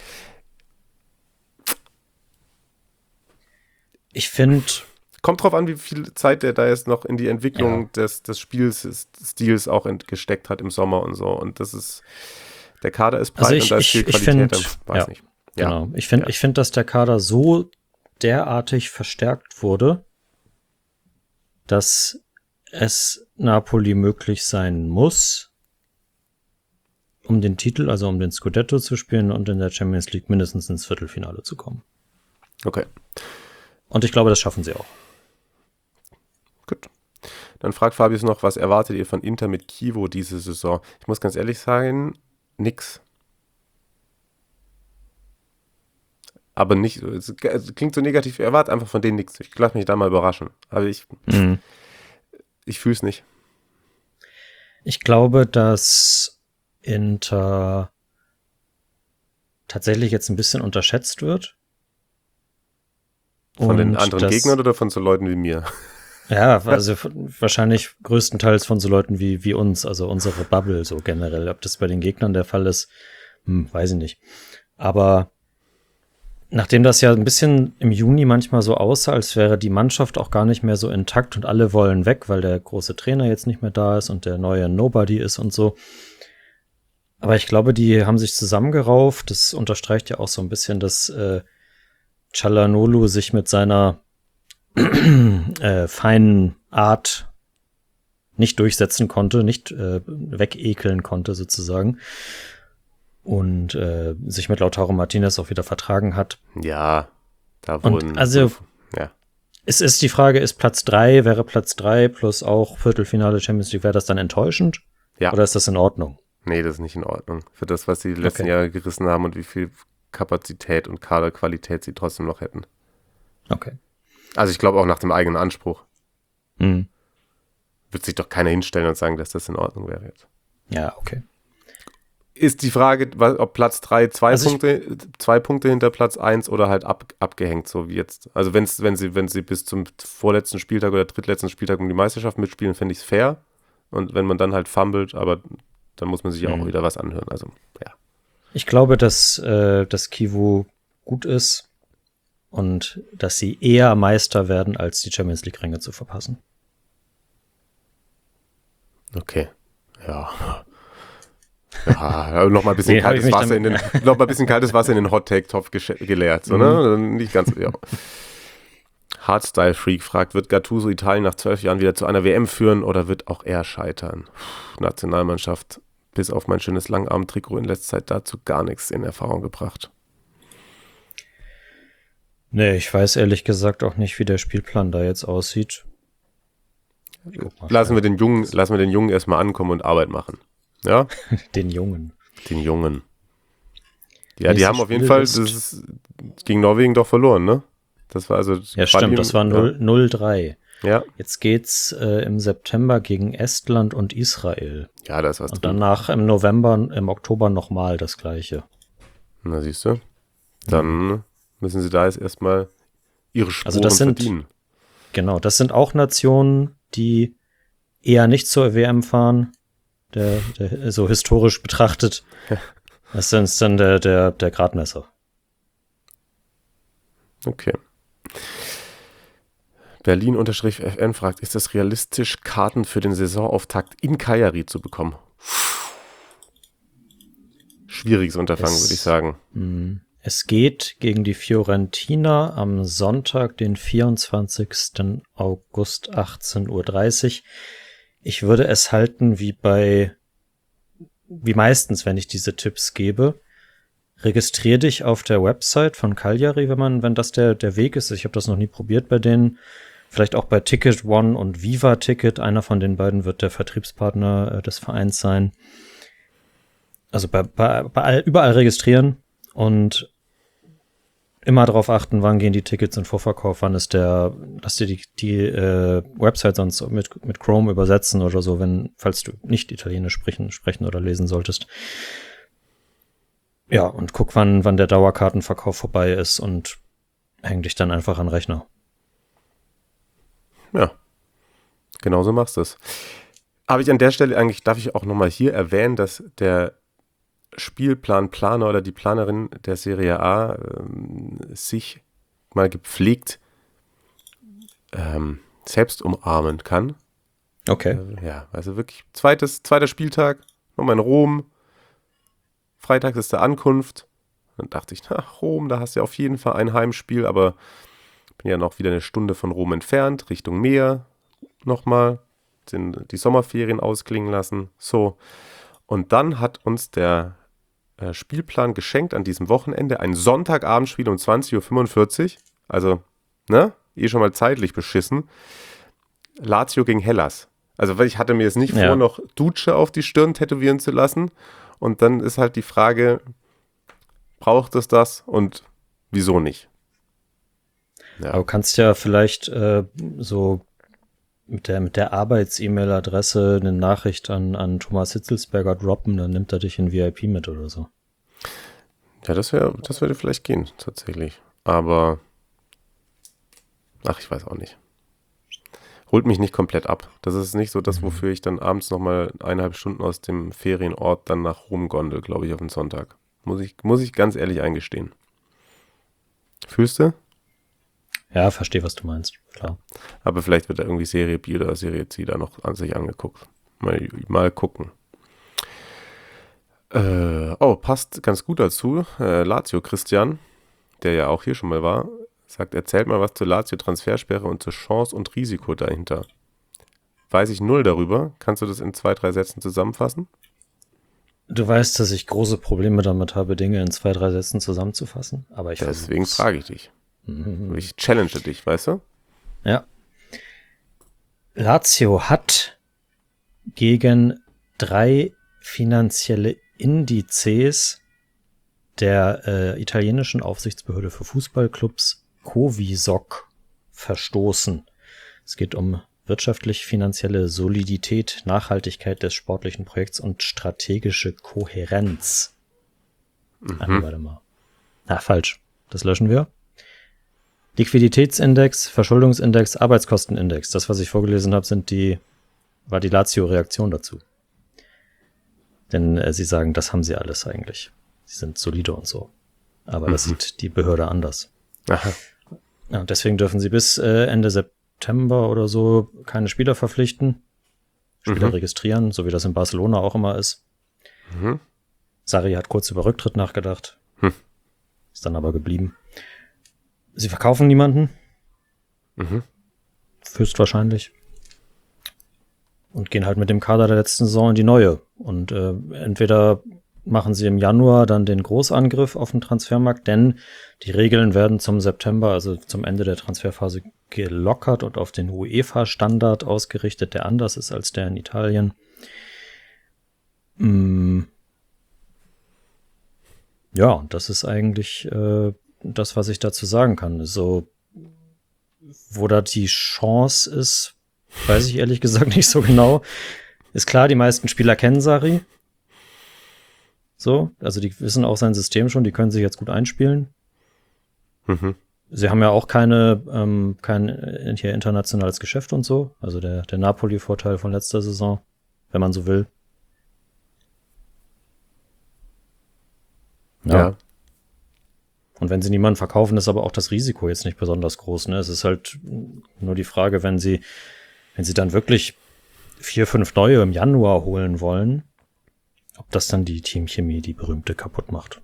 Ich finde, Kommt drauf an, wie viel Zeit der da jetzt noch in die Entwicklung Ja. des, des Spiels, des Stils auch ent- gesteckt hat im Sommer und so. Und das ist, der Kader ist breit Also ich- und da ist ich- viel ich Qualität, find, dann weiß ja, nicht. Ja. genau. Ich finde, Ja. ich finde, dass der Kader so derartig verstärkt wurde, dass es Napoli möglich sein muss, um den Titel, also um den Scudetto zu spielen und in der Champions League mindestens ins Viertelfinale zu kommen. Okay, Und ich glaube, das schaffen sie auch. gut. Dann fragt Fabius noch, was erwartet ihr von Inter mit Chievo diese Saison? Ich muss ganz ehrlich sagen, nix. Aber nicht, es klingt so negativ, ich erwarte einfach von denen nichts. Ich lasse mich da mal überraschen. Aber ich, Mhm. ich fühle es nicht. Ich glaube, dass Inter tatsächlich jetzt ein bisschen unterschätzt wird. Von den Und anderen das- Gegnern oder von so Leuten wie mir? Ja, also von- wahrscheinlich größtenteils von so Leuten wie, wie uns, also unsere Bubble so generell. Ob das bei den Gegnern der Fall ist, hm, weiß ich nicht. Aber nachdem das ja ein bisschen im Juni manchmal so aussah, als wäre die Mannschaft auch gar nicht mehr so intakt und alle wollen weg, weil der große Trainer jetzt nicht mehr da ist und der neue Nobody ist und so. Aber ich glaube, die haben sich zusammengerauft. Das unterstreicht ja auch so ein bisschen, dass äh, Çalhanoğlu sich mit seiner äh, feinen Art nicht durchsetzen konnte, nicht äh, wegekeln konnte sozusagen. Und äh, sich mit Lautaro Martinez auch wieder vertragen hat. Ja, da Und wurden. also- ja. Es ist die Frage, ist Platz drei, wäre Platz drei plus auch Viertelfinale Champions League, wäre das dann enttäuschend? Ja. Oder ist das in Ordnung? Nee, das ist nicht in Ordnung. Für das, was sie die letzten Okay. Jahre gerissen haben und wie viel Kapazität und Kaderqualität sie trotzdem noch hätten. Okay. Also ich glaube auch nach dem eigenen Anspruch. Hm. Wird sich doch keiner hinstellen und sagen, dass das in Ordnung wäre jetzt. Ja, okay. ist die Frage, was- ob Platz drei zwei Also ich- Punkte, zwei Punkte hinter Platz eins oder halt ab, abgehängt, so wie jetzt. Also wenn's, wenn sie, wenn sie bis zum vorletzten Spieltag oder drittletzten Spieltag um die Meisterschaft mitspielen, fände ich es fair. Und wenn man dann halt fummelt, aber dann muss man sich ja auch Mhm. wieder was anhören. Also, ja. Ich glaube, dass, äh, dass Kivu gut ist und dass sie eher Meister werden, als die Champions League-Ränge zu verpassen. Okay. Ja. Ja, noch mal ein bisschen Nee, hab ich kaltes mich Wasser in den, noch mal ein bisschen kaltes Wasser in den Hot Take Topf gesche- geleert, so, ne? Nicht ganz, ja. Hardstyle Freak fragt, wird Gattuso Italien nach zwölf Jahren wieder zu einer W M führen oder wird auch er scheitern? Puh, Nationalmannschaft, bis auf mein schönes Langarm-Trikot in letzter Zeit dazu gar nichts in Erfahrung gebracht. Nee, ich weiß ehrlich gesagt auch nicht, wie der Spielplan da jetzt aussieht. Ich guck mal Lassen schnell. wir den Jungen, lassen wir den Jungen erstmal ankommen und Arbeit machen. Ja? Den Jungen. Den Jungen. Ja, die Nächstes haben auf jeden Spiel Fall ist- das ist, gegen Norwegen doch verloren, ne? Das war also. Ja, stimmt, das war null drei. Ja, Jetzt geht's äh, im September gegen Estland und Israel. ja, da ist was Und drin. danach im November, im Oktober nochmal das gleiche. Na, siehst du? Dann müssen sie da jetzt erstmal ihre Spuren Also das sind- verdienen. Genau, das sind auch Nationen, die eher nicht zur W M fahren, der, der, so historisch betrachtet. Das sind dann der, der, der Gradmesser. Okay. Berlin-F N fragt, ist es realistisch, Karten für den Saisonauftakt in Cagliari zu bekommen? Schwieriges Unterfangen, Es- würde ich sagen. Es geht gegen die Fiorentina am Sonntag, den vierundzwanzigsten August, achtzehn Uhr dreißig. Ich würde es halten wie bei, wie meistens, wenn ich diese Tipps gebe. Registrier dich auf der Website von Cagliari, wenn man, wenn das der, der Weg ist. Ich habe das noch nie probiert bei denen. Vielleicht auch bei Ticket One und Viva Ticket. Einer von den beiden wird der Vertriebspartner äh, des Vereins sein. Also bei, bei, bei all, überall registrieren und immer darauf achten, wann gehen die Tickets in Vorverkauf, wann ist der, lass dir die, die äh, Website sonst mit, mit Chrome übersetzen oder so, wenn, falls du nicht Italienisch sprechen, sprechen oder lesen solltest. Ja, und guck, wann, wann der Dauerkartenverkauf vorbei ist und häng dich dann einfach an den Rechner. Ja, genauso machst du es. Aber ich an der Stelle eigentlich, darf ich auch nochmal hier erwähnen, dass der Spielplanplaner oder die Planerin der Serie A ähm, sich mal gepflegt ähm, selbst umarmen kann. Okay. Äh, ja, also wirklich zweites, zweiter Spieltag, nochmal in Rom. Freitag ist der Ankunft. Dann dachte ich, na, Rom, da hast du ja auf jeden Fall ein Heimspiel, aber bin ja noch wieder eine Stunde von Rom entfernt, Richtung Meer nochmal, den, die Sommerferien ausklingen lassen. So. Und dann hat uns der äh, Spielplan geschenkt an diesem Wochenende ein Sonntagabendspiel um zwanzig Uhr fünfundvierzig. Also, ne? Eh schon mal zeitlich beschissen. Lazio gegen Hellas. Also, weil ich hatte mir jetzt nicht Ja. vor, noch Duce auf die Stirn tätowieren zu lassen. Und dann ist halt die Frage, braucht es das und wieso nicht? Ja. Aber du kannst ja vielleicht äh, so mit der, mit der Arbeits-E-Mail-Adresse eine Nachricht an, an Thomas Hitzelsberger droppen, dann nimmt er dich in V I P mit oder so. Ja, das wäre, das würde vielleicht gehen, tatsächlich. Aber, ach, ich weiß auch nicht. Holt mich nicht komplett ab. Das ist nicht so das, wofür ich dann abends nochmal eineinhalb Stunden aus dem Ferienort dann nach Rom gondel, glaube ich, auf den Sonntag. Muss ich, muss ich ganz ehrlich eingestehen. Fühlst du? Ja, verstehe, was du meinst, klar. Aber vielleicht wird da irgendwie Serie B oder Serie C da noch an sich angeguckt. Mal, mal gucken. Äh, oh, passt ganz gut dazu. Äh, Lazio Christian, der ja auch hier schon mal war, sagt, erzählt mal was zur Lazio-Transfersperre und zur Chance und Risiko dahinter. Weiß ich null darüber. Kannst du das in zwei, drei Sätzen zusammenfassen? Du weißt, dass ich große Probleme damit habe, Dinge in zwei, drei Sätzen zusammenzufassen, aber ich Deswegen versuch's. frage ich dich. Mhm. Ich challenge dich, weißt du? Ja. Lazio hat gegen drei finanzielle Indizes der äh, italienischen Aufsichtsbehörde für Fußballclubs Covisoc verstoßen. Es geht um wirtschaftlich-finanzielle Solidität, Nachhaltigkeit des sportlichen Projekts und strategische Kohärenz. Mhm. Ah, warte mal. Ah, falsch. Das löschen wir. Liquiditätsindex, Verschuldungsindex, Arbeitskostenindex. Das, was ich vorgelesen habe, sind die, war die Lazio-Reaktion dazu. Denn äh, sie sagen, das haben sie alles eigentlich. Sie sind solide und so. Aber mhm. das sieht die Behörde anders. Aha. Ja, deswegen dürfen sie bis äh, Ende September oder so keine Spieler verpflichten. Spieler mhm. registrieren, so wie das in Barcelona auch immer ist. Mhm. Sarri hat kurz über Rücktritt nachgedacht. Hm. Ist dann aber geblieben. Sie verkaufen niemanden. Mhm. Höchstwahrscheinlich. Und gehen halt mit dem Kader der letzten Saison in die neue. Und äh, entweder machen sie im Januar dann den Großangriff auf den Transfermarkt, denn die Regeln werden zum September, also zum Ende der Transferphase, gelockert und auf den UEFA-Standard ausgerichtet, der anders ist als der in Italien. Mm. Ja, und das ist eigentlich äh, das, was ich dazu sagen kann. So, wo da die Chance ist, weiß ich ehrlich gesagt nicht so genau. Ist klar, die meisten Spieler kennen Sarri. So, also die wissen auch sein System schon, die können sich jetzt gut einspielen. Mhm. Sie haben ja auch keine, ähm, kein hier internationales Geschäft und so. Also der, der Napoli-Vorteil von letzter Saison, wenn man so will. Ja. ja. Und wenn sie niemanden verkaufen, ist aber auch das Risiko jetzt nicht besonders groß. Ne? Es ist halt nur die Frage, wenn sie, wenn sie dann wirklich vier, fünf neue im Januar holen wollen, ob das dann die Teamchemie, die berühmte, kaputt macht.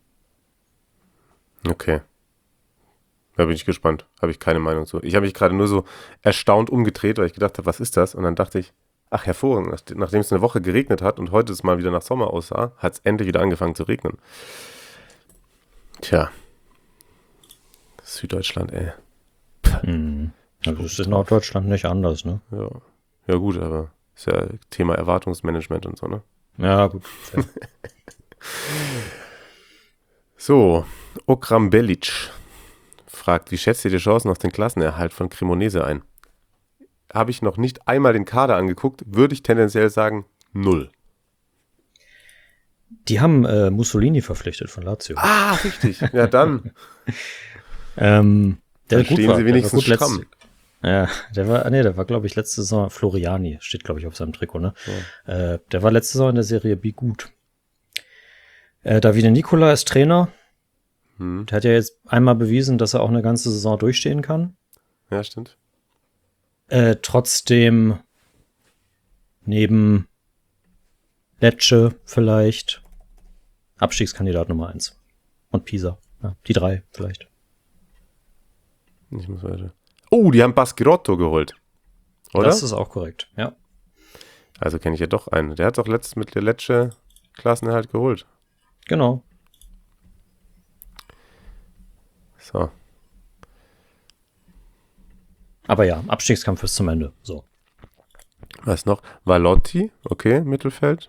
Okay. Da bin ich gespannt. Habe ich keine Meinung zu. Ich habe mich gerade nur so erstaunt umgedreht, weil ich gedacht habe, was ist das? Und dann dachte ich, ach hervorragend, nachdem es eine Woche geregnet hat und heute es mal wieder nach Sommer aussah, hat es endlich wieder angefangen zu regnen. Tja. Süddeutschland, ey. Hm. Also ist in Norddeutschland nicht anders, ne? Ja. Ja gut, aber ist ja Thema Erwartungsmanagement und so, ne? Ja, gut. So, Okram Belic fragt, wie schätzt ihr die Chancen auf den Klassenerhalt von Cremonese ein? Habe ich noch nicht einmal den Kader angeguckt, würde ich tendenziell sagen, null. Die haben äh, Mussolini verpflichtet von Lazio. Ah, richtig. Ja, dann. ähm, der da stehen war, sie wenigstens der stramm. Letzte, ja, der war, nee, der war, glaube ich, letzte Saison, Floriani, steht, glaube ich, auf seinem Trikot, ne? Ja. Äh, der war letzte Saison in der Serie B gut. Äh, Davide Nicola ist Trainer. Hm. Der hat ja jetzt einmal bewiesen, dass er auch eine ganze Saison durchstehen kann. Ja, stimmt. Äh, trotzdem neben Lecce vielleicht Abstiegskandidat Nummer eins. Und Pisa. Ja, die drei vielleicht. Ich muss weiter. Oh, die haben Baschirotto geholt. Oder? Das ist auch korrekt, ja. Also kenne ich ja doch einen. Der hat doch letztens mit der Lecce Klassenerhalt geholt. Genau. So. Aber ja, Abstiegskampf ist zum Ende. So. Was noch? Valotti, okay, Mittelfeld.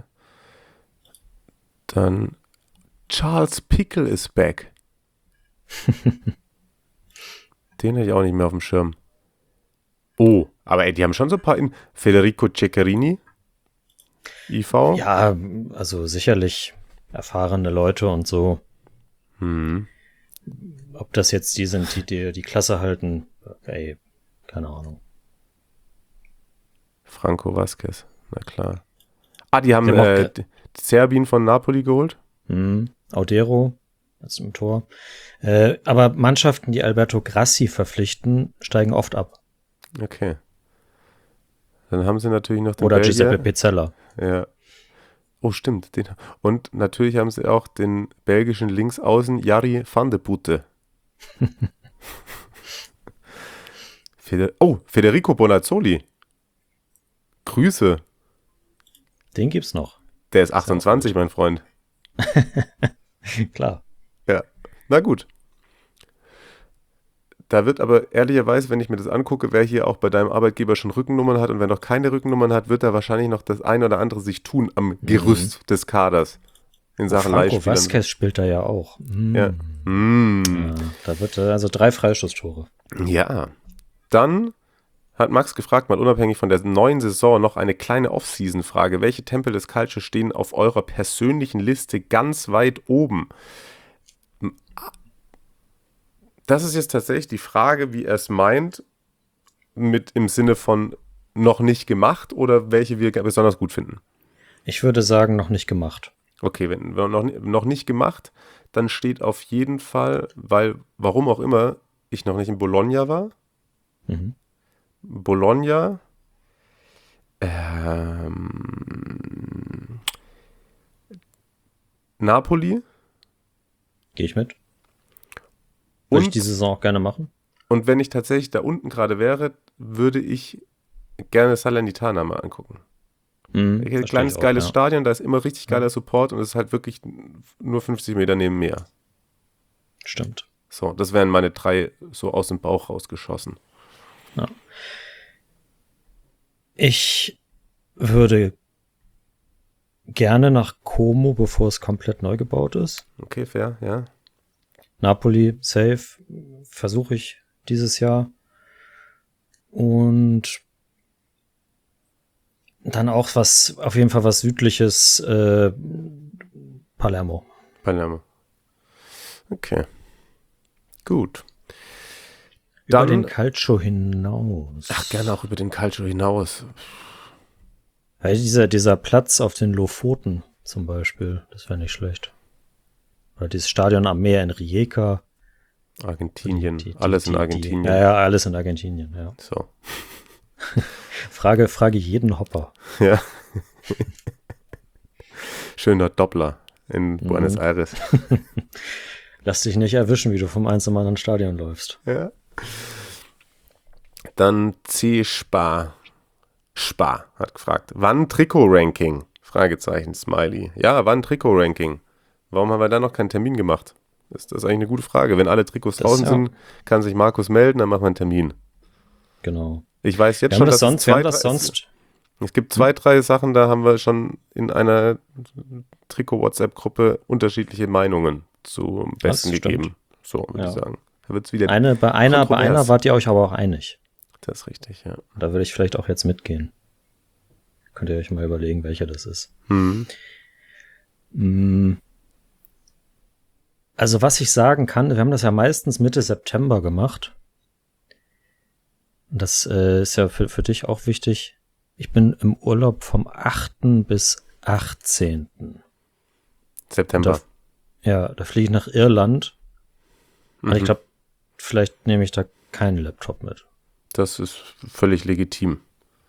Dann Charles Pickle is back. Den hätte ich auch nicht mehr auf dem Schirm. Oh, aber ey, die haben schon so ein paar in Federico Ceccherini, I V. Ja, also sicherlich erfahrene Leute und so. Hm. Ob das jetzt die sind, die die, die Klasse halten, ey, keine Ahnung. Franco Vasquez, na klar. Ah, die haben äh, Serbien von Napoli geholt. Hm. Audero, das im Tor. Äh, aber Mannschaften, die Alberto Grassi verpflichten, steigen oft ab. Okay. Dann haben sie natürlich noch den Oder Belgier. Giuseppe Pezzella. Ja. Oh, stimmt. Den. Und natürlich haben sie auch den belgischen Linksaußen Jari van de Putte. Feder- oh, Federico Bonazzoli. Grüße. Den gibt's noch. Der ist achtundzwanzig, mein Freund. Klar. Ja, na gut. Da wird aber ehrlicherweise, wenn ich mir das angucke, wer hier auch bei deinem Arbeitgeber schon Rückennummern hat und wer noch keine Rückennummern hat, wird da wahrscheinlich noch das ein oder andere sich tun am Gerüst mhm. des Kaders in Sachen Franco Leihspielern. Vasquez spielt da ja auch. Mm. Ja. Mm. ja. Da wird also drei Freistoßtore. Ja. Dann hat Max gefragt, mal unabhängig von der neuen Saison, noch eine kleine Off-Season-Frage. Welche Tempel des Calcio stehen auf eurer persönlichen Liste ganz weit oben? Das ist jetzt tatsächlich die Frage, wie er es meint, mit im Sinne von noch nicht gemacht oder welche wir besonders gut finden. Ich würde sagen, noch nicht gemacht. Okay, wenn wir noch, noch nicht gemacht, dann steht auf jeden Fall, weil, warum auch immer, ich noch nicht in Bologna war. Mhm. Bologna, ähm, Napoli. Gehe ich mit. Würde ich Und, die Saison auch gerne machen. und wenn ich tatsächlich da unten gerade wäre, würde ich gerne Salernitana mal angucken. Mhm, Ein kleines, auch, geiles ja. Stadion, da ist immer richtig geiler Support und es ist halt wirklich nur fünfzig Meter neben mir. Stimmt. So, das wären meine drei so aus dem Bauch rausgeschossen. Ja. Ich würde gerne nach Como, bevor es komplett neu gebaut ist. Okay, fair, ja. Napoli, safe, versuche ich dieses Jahr. Und dann auch was, auf jeden Fall was Südliches, äh, Palermo. Palermo. Okay. Gut. Über Dann, den Calcio hinaus. ach, gerne auch über den Calcio hinaus. Ja, dieser, dieser Platz auf den Lofoten zum Beispiel, das wäre nicht schlecht. Oder dieses Stadion am Meer in Rijeka. Argentinien, Die- die- alles die- in die- Argentinien. Ja, ja, alles in Argentinien, ja. So. Frage, frage jeden Hopper. Ja. Schöner Doppler in Buenos Mhm. Aires. Lass dich nicht erwischen, wie du vom einen zum anderen Stadion läufst. Ja. Dann C. Spar. Spar hat gefragt. Wann Trikot-Ranking? Fragezeichen, Smiley. Ja, wann Trikot-Ranking? Warum haben wir da noch keinen Termin gemacht? Ist das eigentlich eine gute Frage. Wenn alle Trikots Das, draußen ja. sind, kann sich Markus melden, dann machen wir einen Termin. Genau. Ich weiß jetzt Wir schon, haben das dass sonst, es wir zwei, haben das drei, sonst. es gibt zwei, drei Sachen, da haben wir schon in einer Trikot-WhatsApp-Gruppe unterschiedliche Meinungen zum Besten stimmt. gegeben. So, würde Ja. ich sagen. Da wird es wieder Eine, bei einer, bei kontrovers. einer wart ihr euch aber auch einig. Das ist richtig, ja. Da würde ich vielleicht auch jetzt mitgehen. Könnt ihr euch mal überlegen, welcher das ist. Hm. Mm. Also was ich sagen kann, wir haben das ja meistens Mitte September gemacht. Und das äh, ist ja für, für dich auch wichtig. Ich bin im Urlaub vom achten bis achtzehnten September. Da, ja, da fliege ich nach Irland. Und ich Mhm. glaube, vielleicht nehme ich da keinen Laptop mit. Das ist völlig legitim.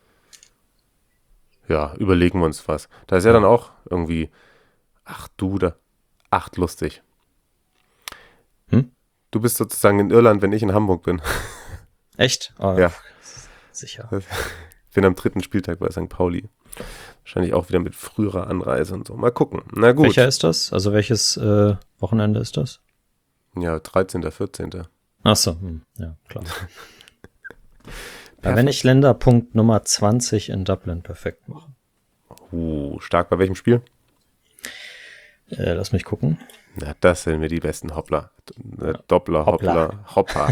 Ja, überlegen wir uns was. Da ist ja, Ja. dann auch irgendwie, ach du, da, ach lustig. Hm? Du bist sozusagen in Irland, wenn ich in Hamburg bin. Echt? Oh, Ja. Sicher. Ich bin am dritten Spieltag bei Sankt Pauli. Wahrscheinlich auch wieder mit früherer Anreise und so. Mal gucken. Na gut. Welcher ist das? Also welches äh, Wochenende ist das? Ja, dreizehnter, vierzehnter Ach so, hm, ja, klar. Ja, wenn ich Länderpunkt Nummer zwanzig in Dublin perfekt mache. Uh, stark. Bei welchem Spiel? Äh, lass mich gucken. Na, das sind mir die besten Hoppler. Äh, Doppler, Hoppla. Hoppler, Hopper.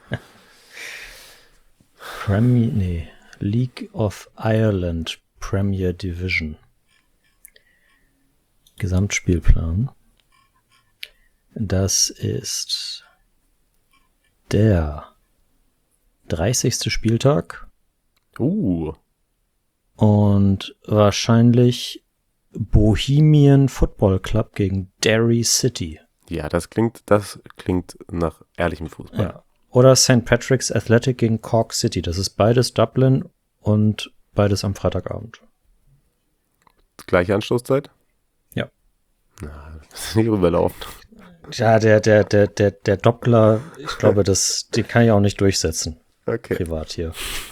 Premier, nee, League of Ireland Premier Division. Gesamtspielplan. Das ist der dreißigste Spieltag Uh, und wahrscheinlich Bohemian Football Club gegen Derry City. ja, das klingt, das klingt nach ehrlichem Fußball. Ja. Oder Saint Patrick's Athletic gegen Cork City. Das ist beides Dublin und beides am Freitagabend. Gleiche Anstoßzeit? Ja. Na, das ist nicht rüberlaufen. Ja, der, der, der, der, der Doppler, ich glaube, das, den kann ich auch nicht durchsetzen. Okay. Privat hier.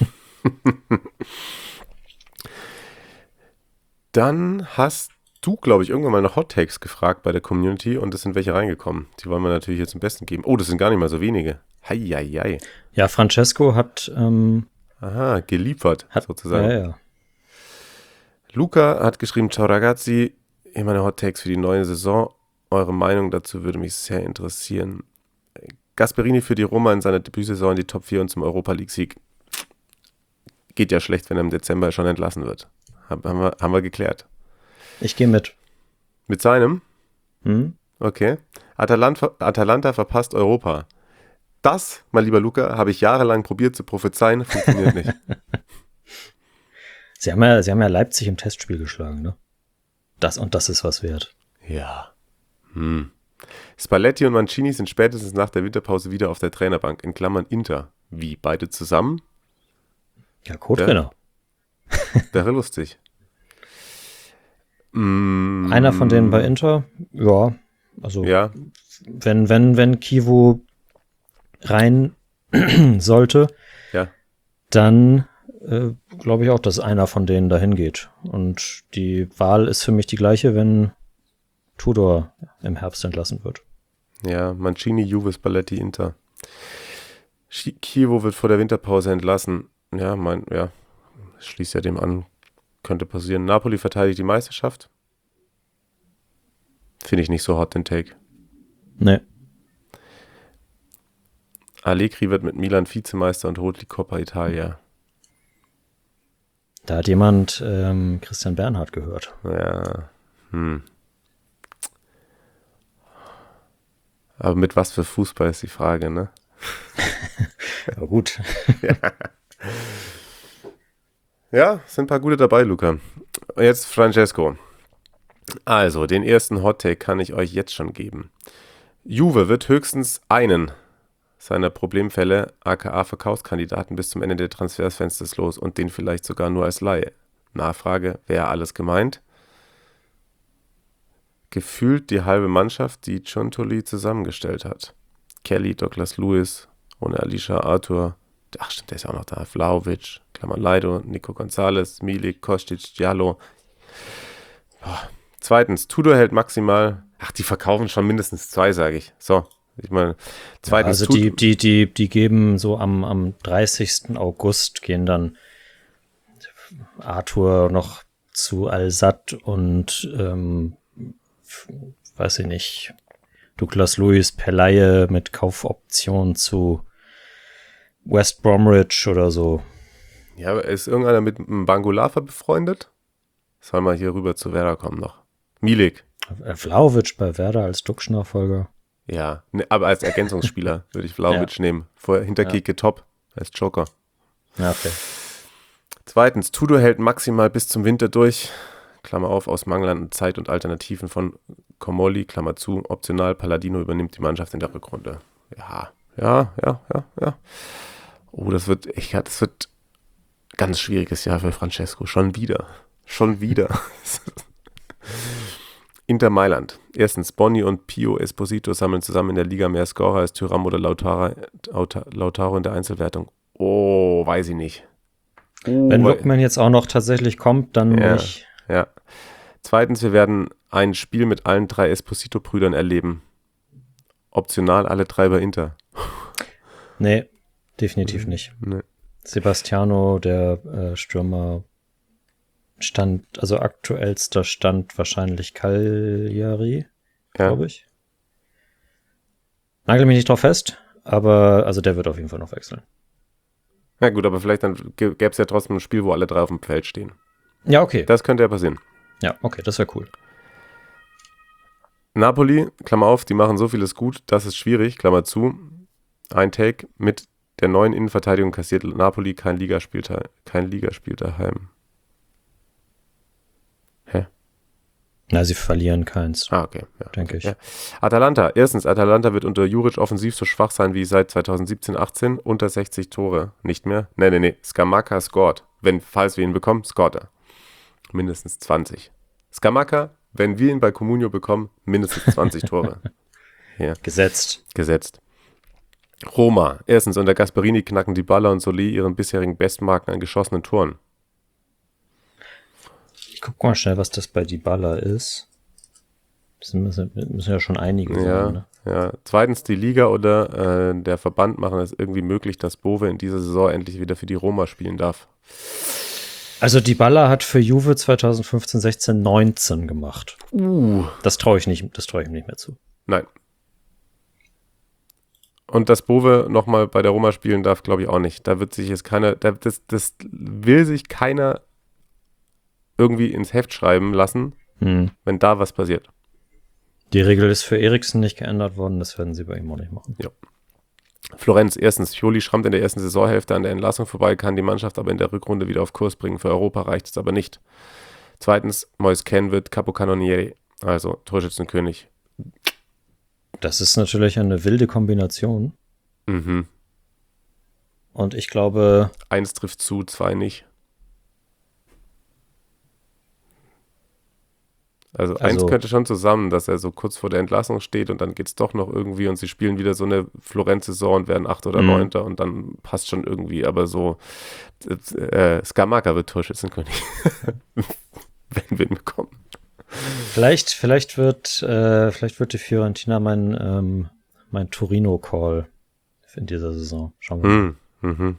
Dann hast du, glaube ich, irgendwann mal nach Hot Takes gefragt bei der Community und es sind welche reingekommen. Die wollen wir natürlich jetzt zum Besten geben. Oh, das sind gar nicht mal so wenige. Heieiei. Ja, Francesco hat, ähm, Aha, geliefert, hat sozusagen. Ja, ja. Luca hat geschrieben, ciao ragazzi, hier meine Hot Takes für die neue Saison. Eure Meinung dazu würde mich sehr interessieren. Gasperini für die Roma in seiner Debütsaison in die Top vier und zum Europa League-Sieg. geht ja schlecht, wenn er im Dezember schon entlassen wird. Haben wir, haben wir geklärt. Ich gehe mit. Mit seinem? Hm? Okay. Atalanta, Atalanta verpasst Europa. Das, mein lieber Luca, habe ich jahrelang probiert zu prophezeien, funktioniert nicht. Sie haben ja, sie haben ja Leipzig im Testspiel geschlagen, ne? Das und das ist was wert. Ja. Hm. Spalletti und Mancini sind spätestens nach der Winterpause wieder auf der Trainerbank, in Klammern Inter. Wie, beide zusammen? Ja, Co-Trainer. Wäre lustig. Mm. Einer von denen bei Inter, ja, also Ja. wenn, wenn, wenn Kivo rein sollte, Ja. dann äh, glaube ich auch, dass einer von denen dahin geht. Und die Wahl ist für mich die gleiche, wenn Tudor im Herbst entlassen wird. Ja, Mancini, Juve, Spalletti, Inter. Chievo wird vor der Winterpause entlassen. Ja, mein, ja, schließt ja dem an. Könnte passieren. Napoli verteidigt die Meisterschaft. Finde ich nicht so hot, den Take. Nee. Allegri wird mit Milan Vizemeister und holt die Coppa Italia. Da hat jemand ähm, Christian Bernhard gehört. Ja, hm. Aber mit was für Fußball ist die Frage, ne? Ja, gut. Ja, sind ein paar gute dabei, Luca. Jetzt Francesco. Also, den ersten Hot-Take kann ich euch jetzt schon geben. Juve wird höchstens einen seiner Problemfälle, aka Verkaufskandidaten, bis zum Ende des Transferfensters los und den vielleicht sogar nur als Leihe. Nachfrage, wer alles gemeint? Gefühlt die halbe Mannschaft, die Giuntoli zusammengestellt hat. Kelly, Douglas Lewis, ohne Alicia Arthur, ach stimmt, der ist ja auch noch da, Vlahovic, Klammer Leido, Nico Gonzalez, Milik, Kostic, Diallo. Boah. Zweitens, Tudor hält maximal, ach, die verkaufen schon mindestens zwei, sage ich. So, ich meine, zweitens. Ja, also die, die, die, die geben so am, am dreißigsten August gehen dann Arthur noch zu Al-Sadd und ähm, weiß ich nicht, Douglas Lewis per Leihe mit Kaufoption zu West Bromwich oder so. Ja, ist irgendeiner mit einem Bangulafa befreundet? Soll mal hier rüber zu Werder kommen noch. Milik. Vlahovic bei Werder als Duxch-Nachfolger. Ja, ne, aber als Ergänzungsspieler würde ich Vlahovic Ja. nehmen. Vor Hinterkike Ja. top als Joker. Ja, okay. Zweitens, Tudor hält maximal bis zum Winter durch. Klammer auf, aus Mangel an Zeit und Alternativen von Comolli, Klammer zu, optional, Palladino übernimmt die Mannschaft in der Rückrunde. Ja, ja, ja, ja, ja. Oh, das wird, echt, das wird ein ganz schwieriges Jahr für Francesco. Schon wieder. Schon wieder. Inter Mailand. Erstens, Bonni und Pio Esposito sammeln zusammen in der Liga mehr Scorer als Thuram oder Lautaro, Lautaro in der Einzelwertung. Oh, weiß ich nicht. Oh, Wenn Lookman jetzt auch noch tatsächlich kommt, dann ja, nicht. Ja. Zweitens, wir werden ein Spiel mit allen drei Esposito-Brüdern erleben. Optional alle drei bei Inter. Nee, definitiv nicht. Nee. Sebastiano, der äh, Stürmer, Stand, also aktuellster Stand wahrscheinlich Cagliari, Ja. glaube ich. Nagel mich nicht drauf fest, aber also der wird auf jeden Fall noch wechseln. Na gut, aber vielleicht dann gäbe es ja trotzdem ein Spiel, wo alle drei auf dem Feld stehen. Ja, okay. Das könnte ja passieren. Ja, okay, das wäre cool. Napoli, Klammer auf, die machen so vieles gut, das ist schwierig, Klammer zu. Ein Take, mit der neuen Innenverteidigung kassiert Napoli kein Ligaspiel, kein Ligaspiel daheim. Hä? Na, sie verlieren keins, Ah, okay. Ja, denke ich. ja. Atalanta, erstens, Atalanta wird unter Juric offensiv so schwach sein wie seit zwanzig siebzehn achtzehn, unter sechzig Tore, nicht mehr. Nee, nee, nee, Scamacca scored, wenn, falls wir ihn bekommen, scored er. Mindestens zwanzig. Scamacca, wenn wir ihn bei Comunio bekommen, mindestens zwanzig Tore. Hier. Gesetzt. Gesetzt. Roma. Erstens, unter Gasperini knacken Dybala und Solé ihren bisherigen Bestmarken an geschossenen Toren. Ich guck mal schnell, was das bei Dybala ist. Das müssen, müssen ja schon einige Ja, sein, ne? ja. Zweitens, die Liga oder äh, der Verband machen es irgendwie möglich, dass Bove in dieser Saison endlich wieder für die Roma spielen darf. Also Dybala hat für Juve zwanzig fünfzehn sechzehn neunzehn gemacht. Uh. Das traue ich nicht, das traue ich ihm nicht mehr zu. Nein. Und dass Bove nochmal bei der Roma spielen darf, glaube ich auch nicht. Da wird sich jetzt keiner, da, das, das will sich keiner irgendwie ins Heft schreiben lassen, hm. wenn da was passiert. Die Regel ist für Eriksen nicht geändert worden, das werden sie bei ihm auch nicht machen. Ja. Florenz, erstens, Pioli schrammt in der ersten Saisonhälfte an der Entlassung vorbei, kann die Mannschaft aber in der Rückrunde wieder auf Kurs bringen. Für Europa reicht es aber nicht. Zweitens, Moise Kean wird Capocannoniere, also Torschützenkönig. Das ist natürlich eine wilde Kombination. Mhm. Und ich glaube... Eins trifft zu, zwei nicht. Also, also eins könnte schon zusammen, dass er so kurz vor der Entlassung steht und dann geht es doch noch irgendwie und sie spielen wieder so eine Florenz-Saison und werden Achter oder Neunter und dann passt schon irgendwie, aber so äh, Scamacca wird Torschützenkönig, wenn wir ihn bekommen. Vielleicht, vielleicht wird, äh, vielleicht wird die Fiorentina mein, ähm, mein Torino-Call in dieser Saison. Schauen wir mal. Mm, mhm.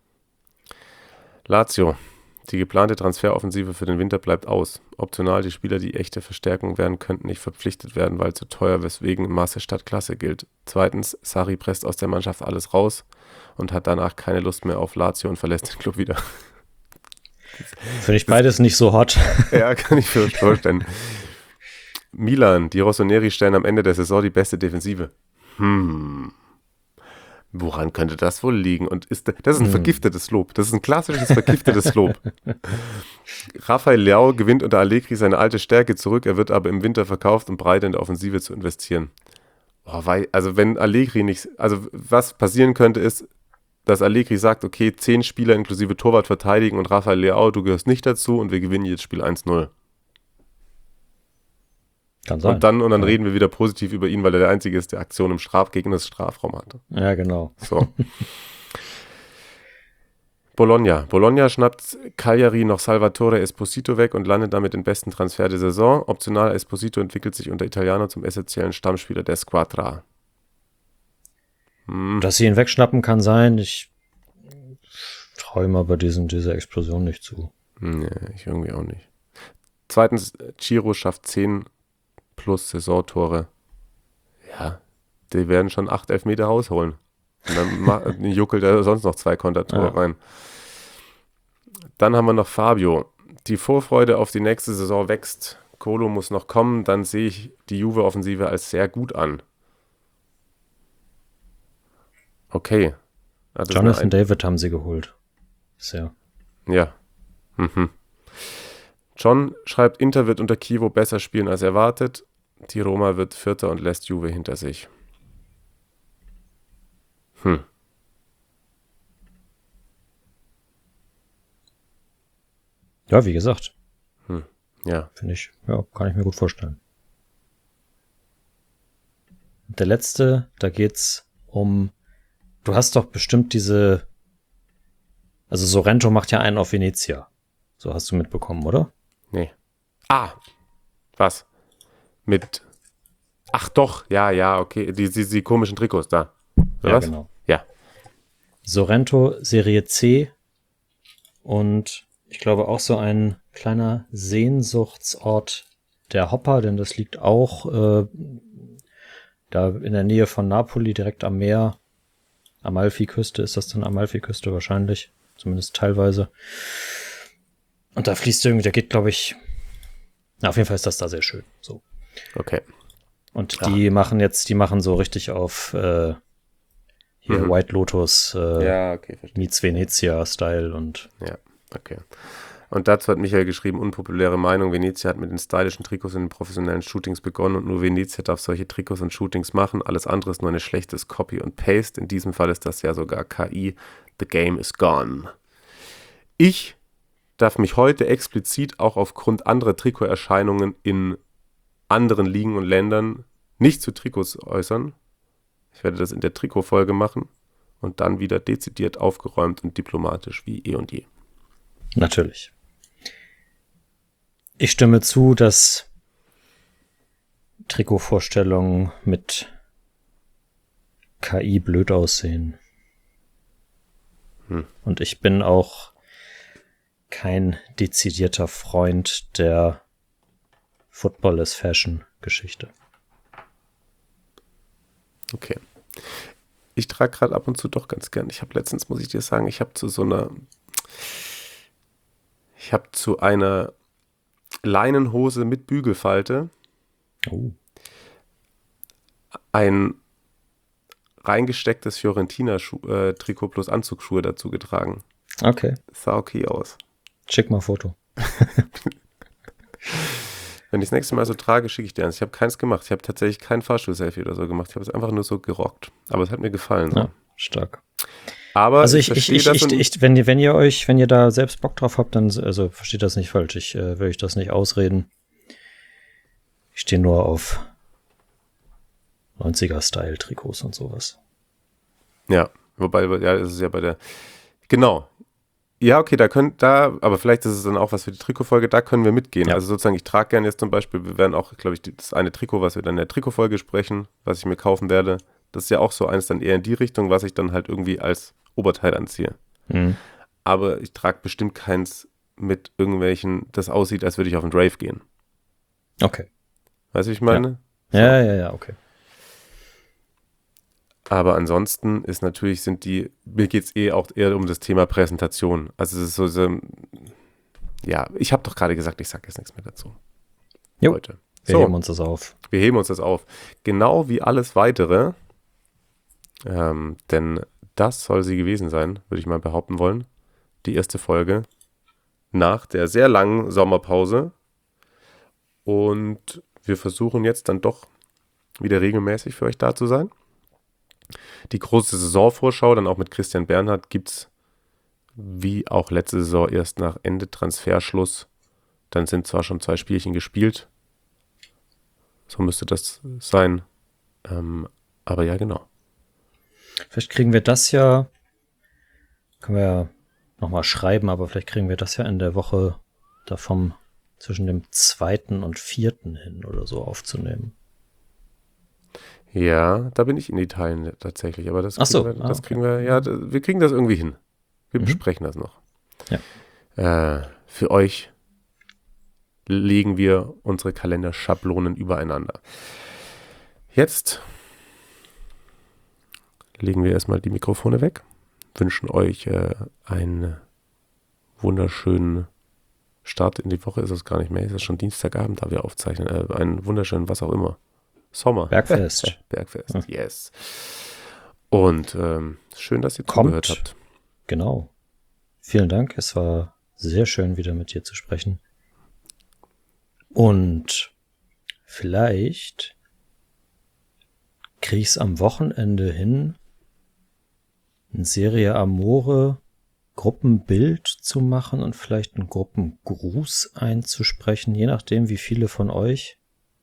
Lazio. Die geplante Transferoffensive für den Winter bleibt aus. Optional die Spieler, die echte Verstärkung werden, könnten nicht verpflichtet werden, weil zu teuer, weswegen Masse statt Klasse gilt. Zweitens, Sarri presst aus der Mannschaft alles raus und hat danach keine Lust mehr auf Lazio und verlässt den Club wieder. Finde ich beides nicht so hot. Ja, kann ich mir vorstellen. Milan, die Rossoneri stellen am Ende der Saison die beste Defensive. Hm. Woran könnte das wohl liegen? Und ist das ist ein hm. vergiftetes Lob. Das ist ein klassisches vergiftetes Lob. Rafael Leao gewinnt unter Allegri seine alte Stärke zurück. Er wird aber im Winter verkauft, um breiter in der Offensive zu investieren. Oh, weil, also wenn Allegri nicht, also was passieren könnte ist, dass Allegri sagt, okay, zehn Spieler inklusive Torwart verteidigen und Rafael Leao, du gehörst nicht dazu und wir gewinnen jetzt Spiel eins null. Kann sein. Und dann, und dann ja. reden wir wieder positiv über ihn, weil er der Einzige ist, der Aktion im Straf gegen das Strafraum hatte. Ja, genau. So. Bologna. Bologna schnappt Cagliari noch Salvatore Esposito weg und landet damit den besten Transfer der Saison. Optional Esposito entwickelt sich unter Italiano zum essentiellen Stammspieler der Squadra. Hm. Dass sie ihn wegschnappen, kann sein. Ich traue ihm aber diesen, dieser Explosion nicht zu. Nee, ich irgendwie auch nicht. Zweitens, Ciro schafft zehn plus Saisontore. Ja, die werden schon acht Elfmeter rausholen. Und dann juckelt er sonst noch zwei Kontertore ja. rein. Dann haben wir noch Fabio. Die Vorfreude auf die nächste Saison wächst. Kolo muss noch kommen. Dann sehe ich die Juve-Offensive als sehr gut an. Okay. Jonathan David haben sie geholt. Sehr. Ja. Mhm. John schreibt, Inter wird unter Chievo besser spielen als erwartet. Die Roma wird Vierter und lässt Juve hinter sich. Hm. Ja, wie gesagt. Hm. Ja. Finde ich, ja, kann ich mir gut vorstellen. Der letzte, da geht's um, du hast doch bestimmt diese, also Sorrento macht ja einen auf Venezia. So hast du mitbekommen, oder? Nee. Ah, was? Mit, ach doch, ja, ja, okay, die, die, die komischen Trikots da. Oder ja, was? genau. Ja. Sorrento Serie C und ich glaube auch so ein kleiner Sehnsuchtsort der Hopper, denn das liegt auch äh, da in der Nähe von Napoli, direkt am Meer. Amalfi-Küste ist das dann, Amalfi-Küste wahrscheinlich, zumindest teilweise. Und da fließt irgendwie, da geht, glaube ich, na, auf jeden Fall ist das da sehr schön. So. Okay. Und die ja. machen jetzt, die machen so richtig auf äh, hier mhm. White Lotus äh, ja, okay, meets Venezia-Style und ja, okay. Und dazu hat Michael geschrieben, unpopuläre Meinung, Venezia hat mit den stylischen Trikots in den professionellen Shootings begonnen und nur Venezia darf solche Trikots und Shootings machen. Alles andere ist nur ein schlechtes Copy und Paste. In diesem Fall ist das ja sogar K I. The game is gone. Ich darf mich heute explizit auch aufgrund anderer Trikoterscheinungen in anderen Ligen und Ländern nicht zu Trikots äußern. Ich werde das in der Trikotfolge machen und dann wieder dezidiert aufgeräumt und diplomatisch wie eh und je. Natürlich. Ich stimme zu, dass Trikotvorstellungen mit K I blöd aussehen. Hm. Und ich bin auch kein dezidierter Freund der Football is Fashion Geschichte. Okay. ich trage gerade ab und zu doch ganz gern. Ich habe letztens, muss ich dir sagen, ich habe zu so einer, ich habe zu einer Leinenhose mit Bügelfalte Oh. ein reingestecktes Fiorentina-Trikot plus Anzugsschuhe dazu getragen. Okay. Das sah okay aus. Schick mal ein Foto. Wenn ich das nächste Mal so trage, schicke ich dir eins. Ich habe keins gemacht. Ich habe tatsächlich kein Fahrstuhl-Selfie oder so gemacht. Ich habe es einfach nur so gerockt. Aber es hat mir gefallen. So. Ja, stark. Aber Also ich, ich, verstehe ich, das ich, und- ich, wenn ihr, wenn ihr euch, wenn ihr da selbst Bock drauf habt, dann, also versteht das nicht falsch. Ich äh, will euch das nicht ausreden. Ich stehe nur auf neunziger-Style-Trikots und sowas. Ja, wobei, ja, das ist ja bei der, genau. Ja, okay, da könnt, da, aber vielleicht ist es dann auch was für die Trikotfolge, da können wir mitgehen. Ja. Also sozusagen, ich trage gerne jetzt zum Beispiel, wir werden auch, glaube ich, die- das eine Trikot, was wir dann in der Trikotfolge sprechen, was ich mir kaufen werde, das ist ja auch so eins dann eher in die Richtung, was ich dann halt irgendwie als Oberteil anziehe. Mhm. Aber ich trage bestimmt keins mit irgendwelchen, das aussieht, als würde ich auf einen Rave gehen. Okay. Weißt du, wie ich meine? Ja, ja, ja, okay. Aber ansonsten ist natürlich, sind die, mir geht es eh auch eher um das Thema Präsentation. Also es ist so, so ja, ich habe doch gerade gesagt, ich sage jetzt nichts mehr dazu. Jo, Heute. wir So, heben uns das auf. wir heben uns das auf. Genau wie alles weitere, ähm, denn das soll sie gewesen sein, würde ich mal behaupten wollen. Die erste Folge nach der sehr langen Sommerpause. Und wir versuchen jetzt dann doch wieder regelmäßig für euch da zu sein. Die große Saisonvorschau, dann auch mit Christian Bernhard, gibt es wie auch letzte Saison erst nach Ende Transferschluss. Dann sind zwar schon zwei Spielchen gespielt. So müsste das sein. Ähm, aber ja, genau. Vielleicht kriegen wir das ja, können wir ja nochmal schreiben, aber vielleicht kriegen wir das ja in der Woche da vom zwischen dem zweiten und vierten hin oder so aufzunehmen. Ja, da bin ich in Italien tatsächlich, aber das Ach so, kriegen wir, ah, das okay. kriegen wir, ja, da- wir kriegen das irgendwie hin. Wir Mhm. besprechen das noch. Ja. Äh, für euch legen wir unsere Kalenderschablonen übereinander. Jetzt legen wir erstmal die Mikrofone weg, wünschen euch äh, einen wunderschönen Start in die Woche, ist es gar nicht mehr, ist es schon Dienstagabend, da wir aufzeichnen, äh, einen wunderschönen, was auch immer. Sommer. Bergfest. Bergfest, Ja. yes. Und ähm, schön, dass ihr Kommt. zugehört habt. Genau. Vielen Dank. Es war sehr schön, wieder mit dir zu sprechen. Und vielleicht kriege ich es am Wochenende hin, ein Serie Amore Gruppenbild zu machen und vielleicht einen Gruppengruß einzusprechen, je nachdem, wie viele von euch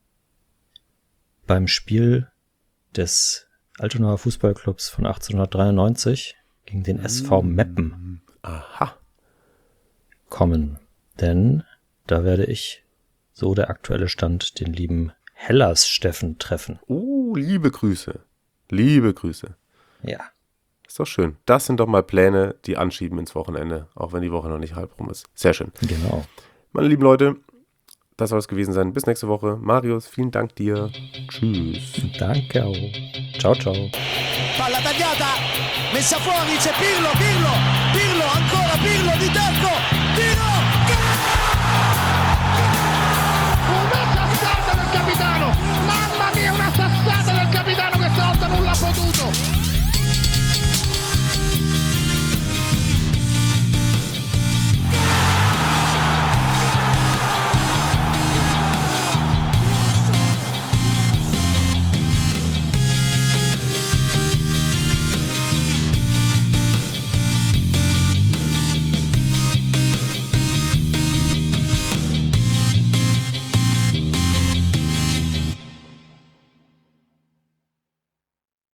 beim Spiel des Altonaer Fußballclubs von achtzehnhundertdreiundneunzig gegen den S V Meppen Aha. kommen. Denn da werde ich, so der aktuelle Stand, den lieben Hellas Steffen treffen. Uh, liebe Grüße. Liebe Grüße. Ja. Ist doch schön. Das sind doch mal Pläne, die anschieben ins Wochenende, auch wenn die Woche noch nicht halb rum ist. Sehr schön. Genau. Meine lieben Leute, das soll es gewesen sein. Bis nächste Woche. Marius, vielen Dank dir. Tschüss. Danke auch. Ciao, ciao. Palla tagliata, messa fuori, c'è Pirlo, Pirlo,